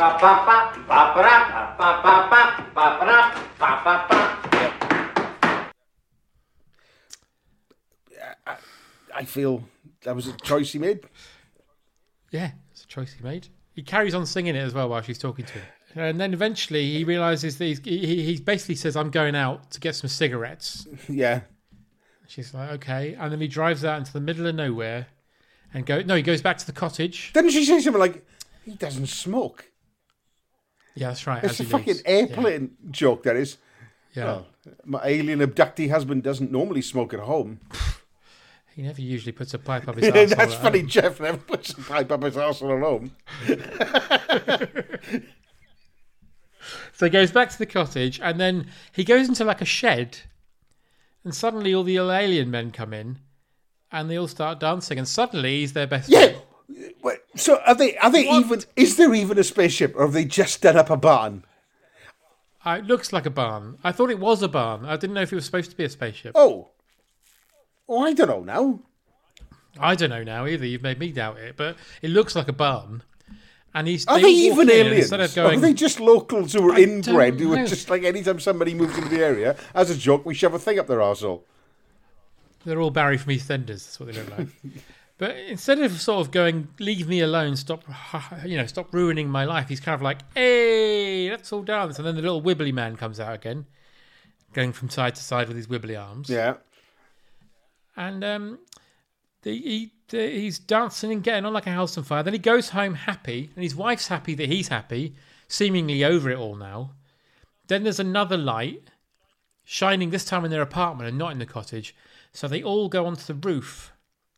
I, I feel that was a choice he made. Yeah, it's a choice he made. He carries on singing it as well while she's talking to him. And then eventually he realises that he's, he, he basically says, I'm going out to get some cigarettes. Yeah. She's like, okay. And then he drives out into the middle of nowhere and go. No, he goes back to the cottage. Didn't she say something like, he doesn't smoke? Yeah, that's right. It's as a he fucking leaves. airplane joke, that is. Yeah. Well, my alien abducee husband doesn't normally smoke at home. He never usually puts a pipe up his arsehole. That's at funny, home. Jeff never puts a pipe up his arsehole at home. So he goes back to the cottage, and then he goes into like a shed, and suddenly all the alien men come in, and they all start dancing, and suddenly he's their best Yeah. friend. Wait, so are they, are they What? even, is there even a spaceship, or have they just done up a barn? Uh, it looks like a barn. I thought it was a barn. I didn't know if it was supposed to be a spaceship. Oh. Oh, I don't know now. I don't know now either. You've made me doubt it, but it looks like a barn. And he's Are they they all walk even in, and aliens? Instead of Or going, are they just locals who are I inbred, don't who are know. just like anytime somebody moves into the area, as a joke, we shove a thing up their arsehole? they're all Barry from EastEnders. That's what they look like. But instead of sort of going, leave me alone, stop, you know, stop ruining my life, he's kind of like, hey, let's all dance. And then the little wibbly man comes out again, going from side to side with his wibbly arms. Yeah. And um, the, he, the, he's dancing and getting on like a house on fire. Then he goes home happy, and his wife's happy that he's happy, seemingly over it all now. Then there's another light shining, this time in their apartment and not in the cottage. So they all go onto the roof.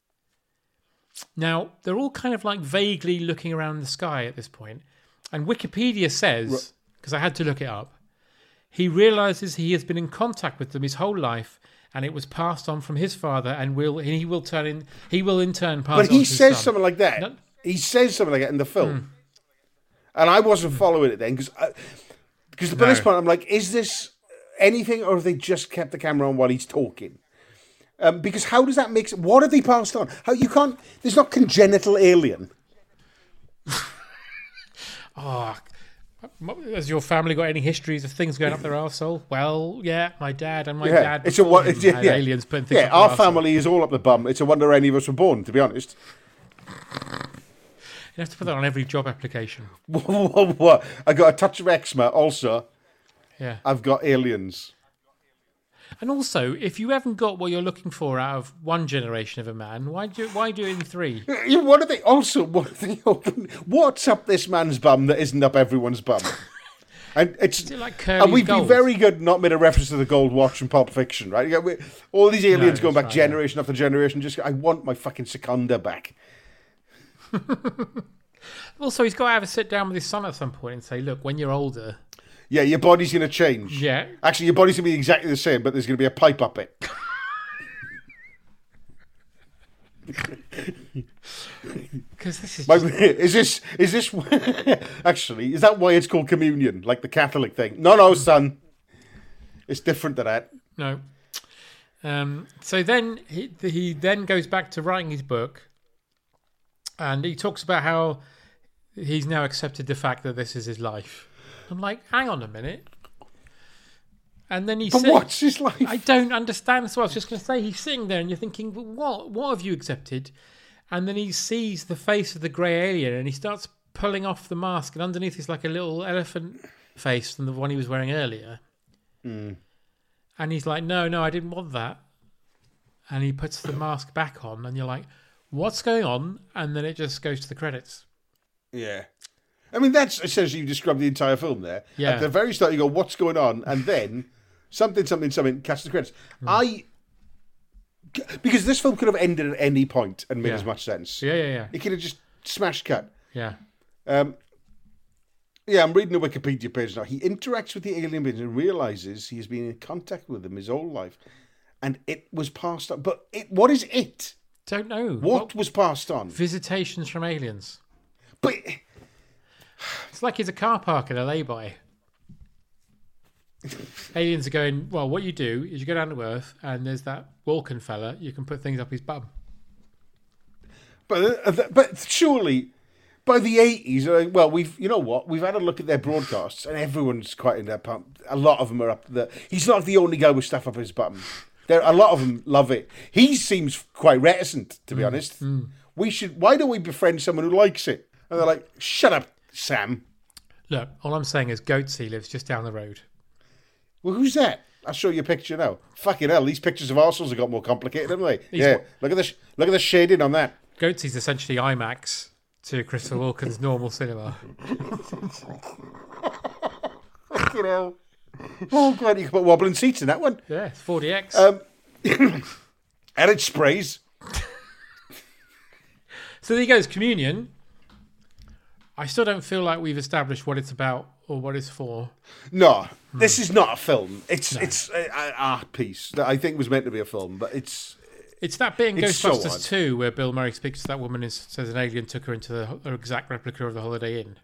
Now, they're all kind of like vaguely looking around the sky at this point. And Wikipedia says, because I had to look it up, he realises he has been in contact with them his whole life, and it was passed on from his father, and will he will turn in he will in turn pass But it on he to his says son. something like that. No- He says something like that in the film. Hmm. And I wasn't following it then, because because by this No. point I'm like, is this anything, or have they just kept the camera on while he's talking? Um, because how does that make... What have they passed on? How you can't... There's not congenital alien. Oh, Has your family got any histories of things going up their arsehole? Well, yeah, my dad and my yeah. dad It's a what? him It's, yeah, had yeah. aliens putting things Yeah, up our their family is all up the bum. It's a wonder any of us were born, to be honest. You have to put that on every job application. What? What? I got a touch of eczema. Also, Yeah. I've got aliens. And also, if you haven't got what you're looking for out of one generation of a man, why do why do it in three? Yeah, what are they? Also, what are they open? What's up this man's bum that isn't up everyone's bum? And it's Is it like and Curly's we'd gold? be very good not made a reference to the gold watch from Pulp Fiction, right? Yeah, we- all these aliens No, going back that's right, generation after generation. Just I want my fucking Secunda back. Also, he's got to have a sit down with his son at some point and say, "Look, when you're older, Yeah, your body's going to change. Yeah. Actually, your body's going to be exactly the same, but there's going to be a pipe up it. because this is My, just- is this is this actually is that why it's called communion, like the Catholic thing? No, no, son, it's different to that. no." Um, so then he he then goes back to writing his book, and he talks about how he's now accepted the fact that this is his life. I'm like, hang on a minute. And then he But said, what's his life? I don't understand. So I was just going to say, he's sitting there and you're thinking, but what? What have you accepted? And then he sees the face of the grey alien and he starts pulling off the mask, and underneath is like a little elephant face from the one he was wearing earlier. Mm. And he's like, no, no, I didn't want that. And he puts the mask back on, and you're like, what's going on? And then it just goes to the credits. Yeah. I mean, that's essentially you described the entire film there. Yeah. At the very start, you go, what's going on? And then something, something, something, catch the credits. Hmm. I... Because this film could have ended at any point and made Yeah. as much sense. Yeah, yeah, yeah. It could have just smash cut. Yeah. Um, yeah, I'm reading the Wikipedia page now. He interacts with the alien beings and realizes he has been in contact with them his whole life. And it was passed on. But it, what is it? Don't know. What, was passed on? Visitations from aliens. But... It's like he's a car park in a lay-by. Aliens are going, well, what you do is you go down to Earth and there's that Vulcan fella, you can put things up his bum. But uh, but surely by the eighties, uh, well, we've you know what we've had a look at their broadcasts, and everyone's quite in their pump. A lot of them are up there. He's not the only guy with stuff up his bum. There, a lot of them love it. He seems quite reticent, to be Mm, honest. mm. We should. Why don't we befriend someone who likes it? And they're like, "Shut up, Sam." Look, all I'm saying is Goatsy lives just down the road. Well, who's that? I'll show you a picture now. Fucking hell, these pictures of arseholes have got more complicated, haven't they? He's yeah, what- look at this. Look at the shading on that. Goatsy's essentially IMAX to Christopher Walken's normal cinema. Fucking hell. Oh, God, you can put wobbling seats in that one. Yeah, it's forty X. Um, and it sprays. So there he goes, Communion. I still don't feel like we've established what it's about or what it's for. No, this is not a film. It's No. it's an art piece that I think was meant to be a film, but it's It's that bit in It's so Ghostbusters odd. two where Bill Murray speaks to that woman and says an alien took her into the ho- exact replica of the Holiday Inn.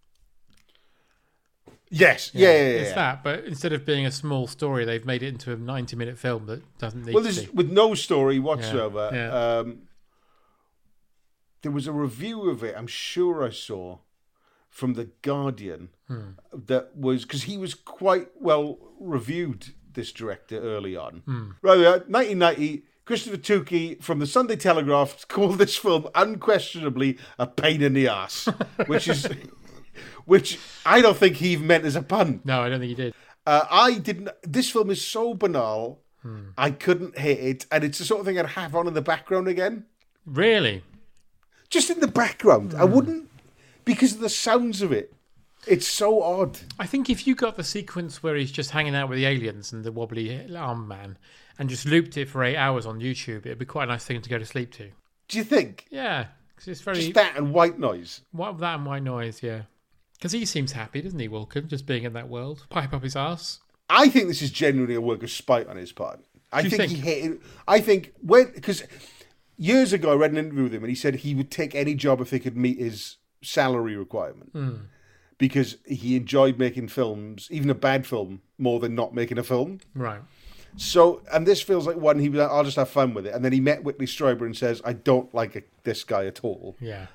yes, yeah, yeah, yeah. It's yeah. that, but instead of being a small story, they've made it into a ninety-minute film that doesn't need Well, to there's be. with no story whatsoever. Yeah. Um, there was a review of it. I'm sure I saw from the Guardian Hmm. that was because he was quite well reviewed. This director early on, Hmm. right? uh, nineteen ninety. Christopher Tukey from the Sunday Telegraph called this film unquestionably a pain in the ass, which is, which I don't think he even meant as a pun. No, I don't think he did. Uh, I didn't. This film is so banal, Hmm. I couldn't hit it, and it's the sort of thing I'd have on in the background again. Really? Just in the background, I Hmm. wouldn't, because of the sounds of it. It's so odd. I think if you got the sequence where he's just hanging out with the aliens and the wobbly arm man and just looped it for eight hours on YouTube, it'd be quite a nice thing to go to sleep to. Do you think? Yeah, because it's very... Just that and white noise. What, that and white noise, yeah. Because he seems happy, doesn't he, Wilken, just being in that world? Pipe up his arse. I think this is genuinely a work of spite on his part. I Do you think, think? he hated. I think when because years ago I read an interview with him and he said he would take any job if he could meet his salary requirement Mm. because he enjoyed making films, even a bad film, more than not making a film. Right. So, and this feels like one he was like, I'll just have fun with it. And then he met Whitley Strieber and says, I don't like a, this guy at all. Yeah.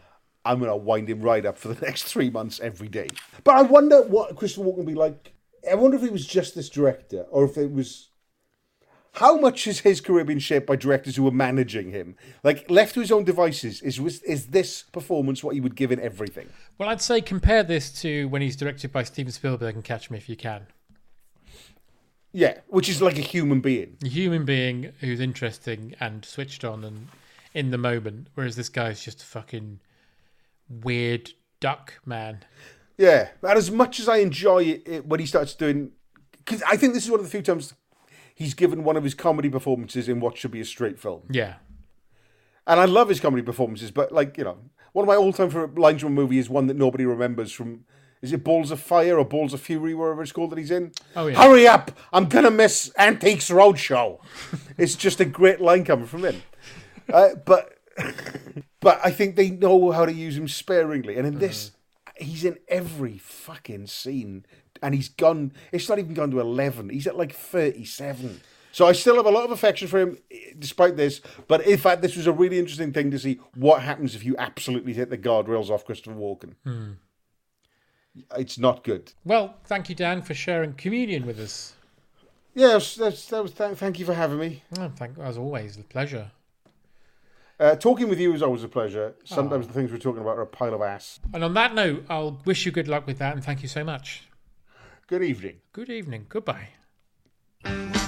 I'm going to wind him right up for the next three months every day. But I wonder what Christopher Walken would be like. I wonder if he was just this director, or if it was... How much has his career been shaped by directors who were managing him? Like, left to his own devices, is is this performance what he would give in everything? Well, I'd say compare this to when he's directed by Steven Spielberg and Catch Me If You Can. Yeah, which is like a human being. A human being who's interesting and switched on and in the moment, whereas this guy's just a fucking weird duck man. Yeah, and as much as I enjoy it, it when he starts doing... Because I think this is one of the few times... He's given one of his comedy performances in what should be a straight film. Yeah. And I love his comedy performances, but, like, you know, one of my all-time favourite lines from a movie is one that nobody remembers from, is it Balls of Fire or Balls of Fury, wherever it's called that he's in? Oh, yeah. Hurry up! I'm going to miss Antiques Roadshow. It's just a great line coming from him. Uh, but, but I think they know how to use him sparingly. And in this, mm. he's in every fucking scene. And he's gone, it's not even gone to eleven. He's at like thirty-seven. So I still have a lot of affection for him, despite this. But in fact, this was a really interesting thing to see what happens if you absolutely hit the guardrails off Christopher Walken. Hmm. It's not good. Well, thank you, Dan, for sharing communion with us. Yes, that's, that was. Th- thank you for having me. Oh, thank, as always, a pleasure. Uh, talking with you is always a pleasure. Sometimes oh. the things we're talking about are a pile of ass. And on that note, I'll wish you good luck with that, and thank you so much. Good evening. Good evening. Goodbye.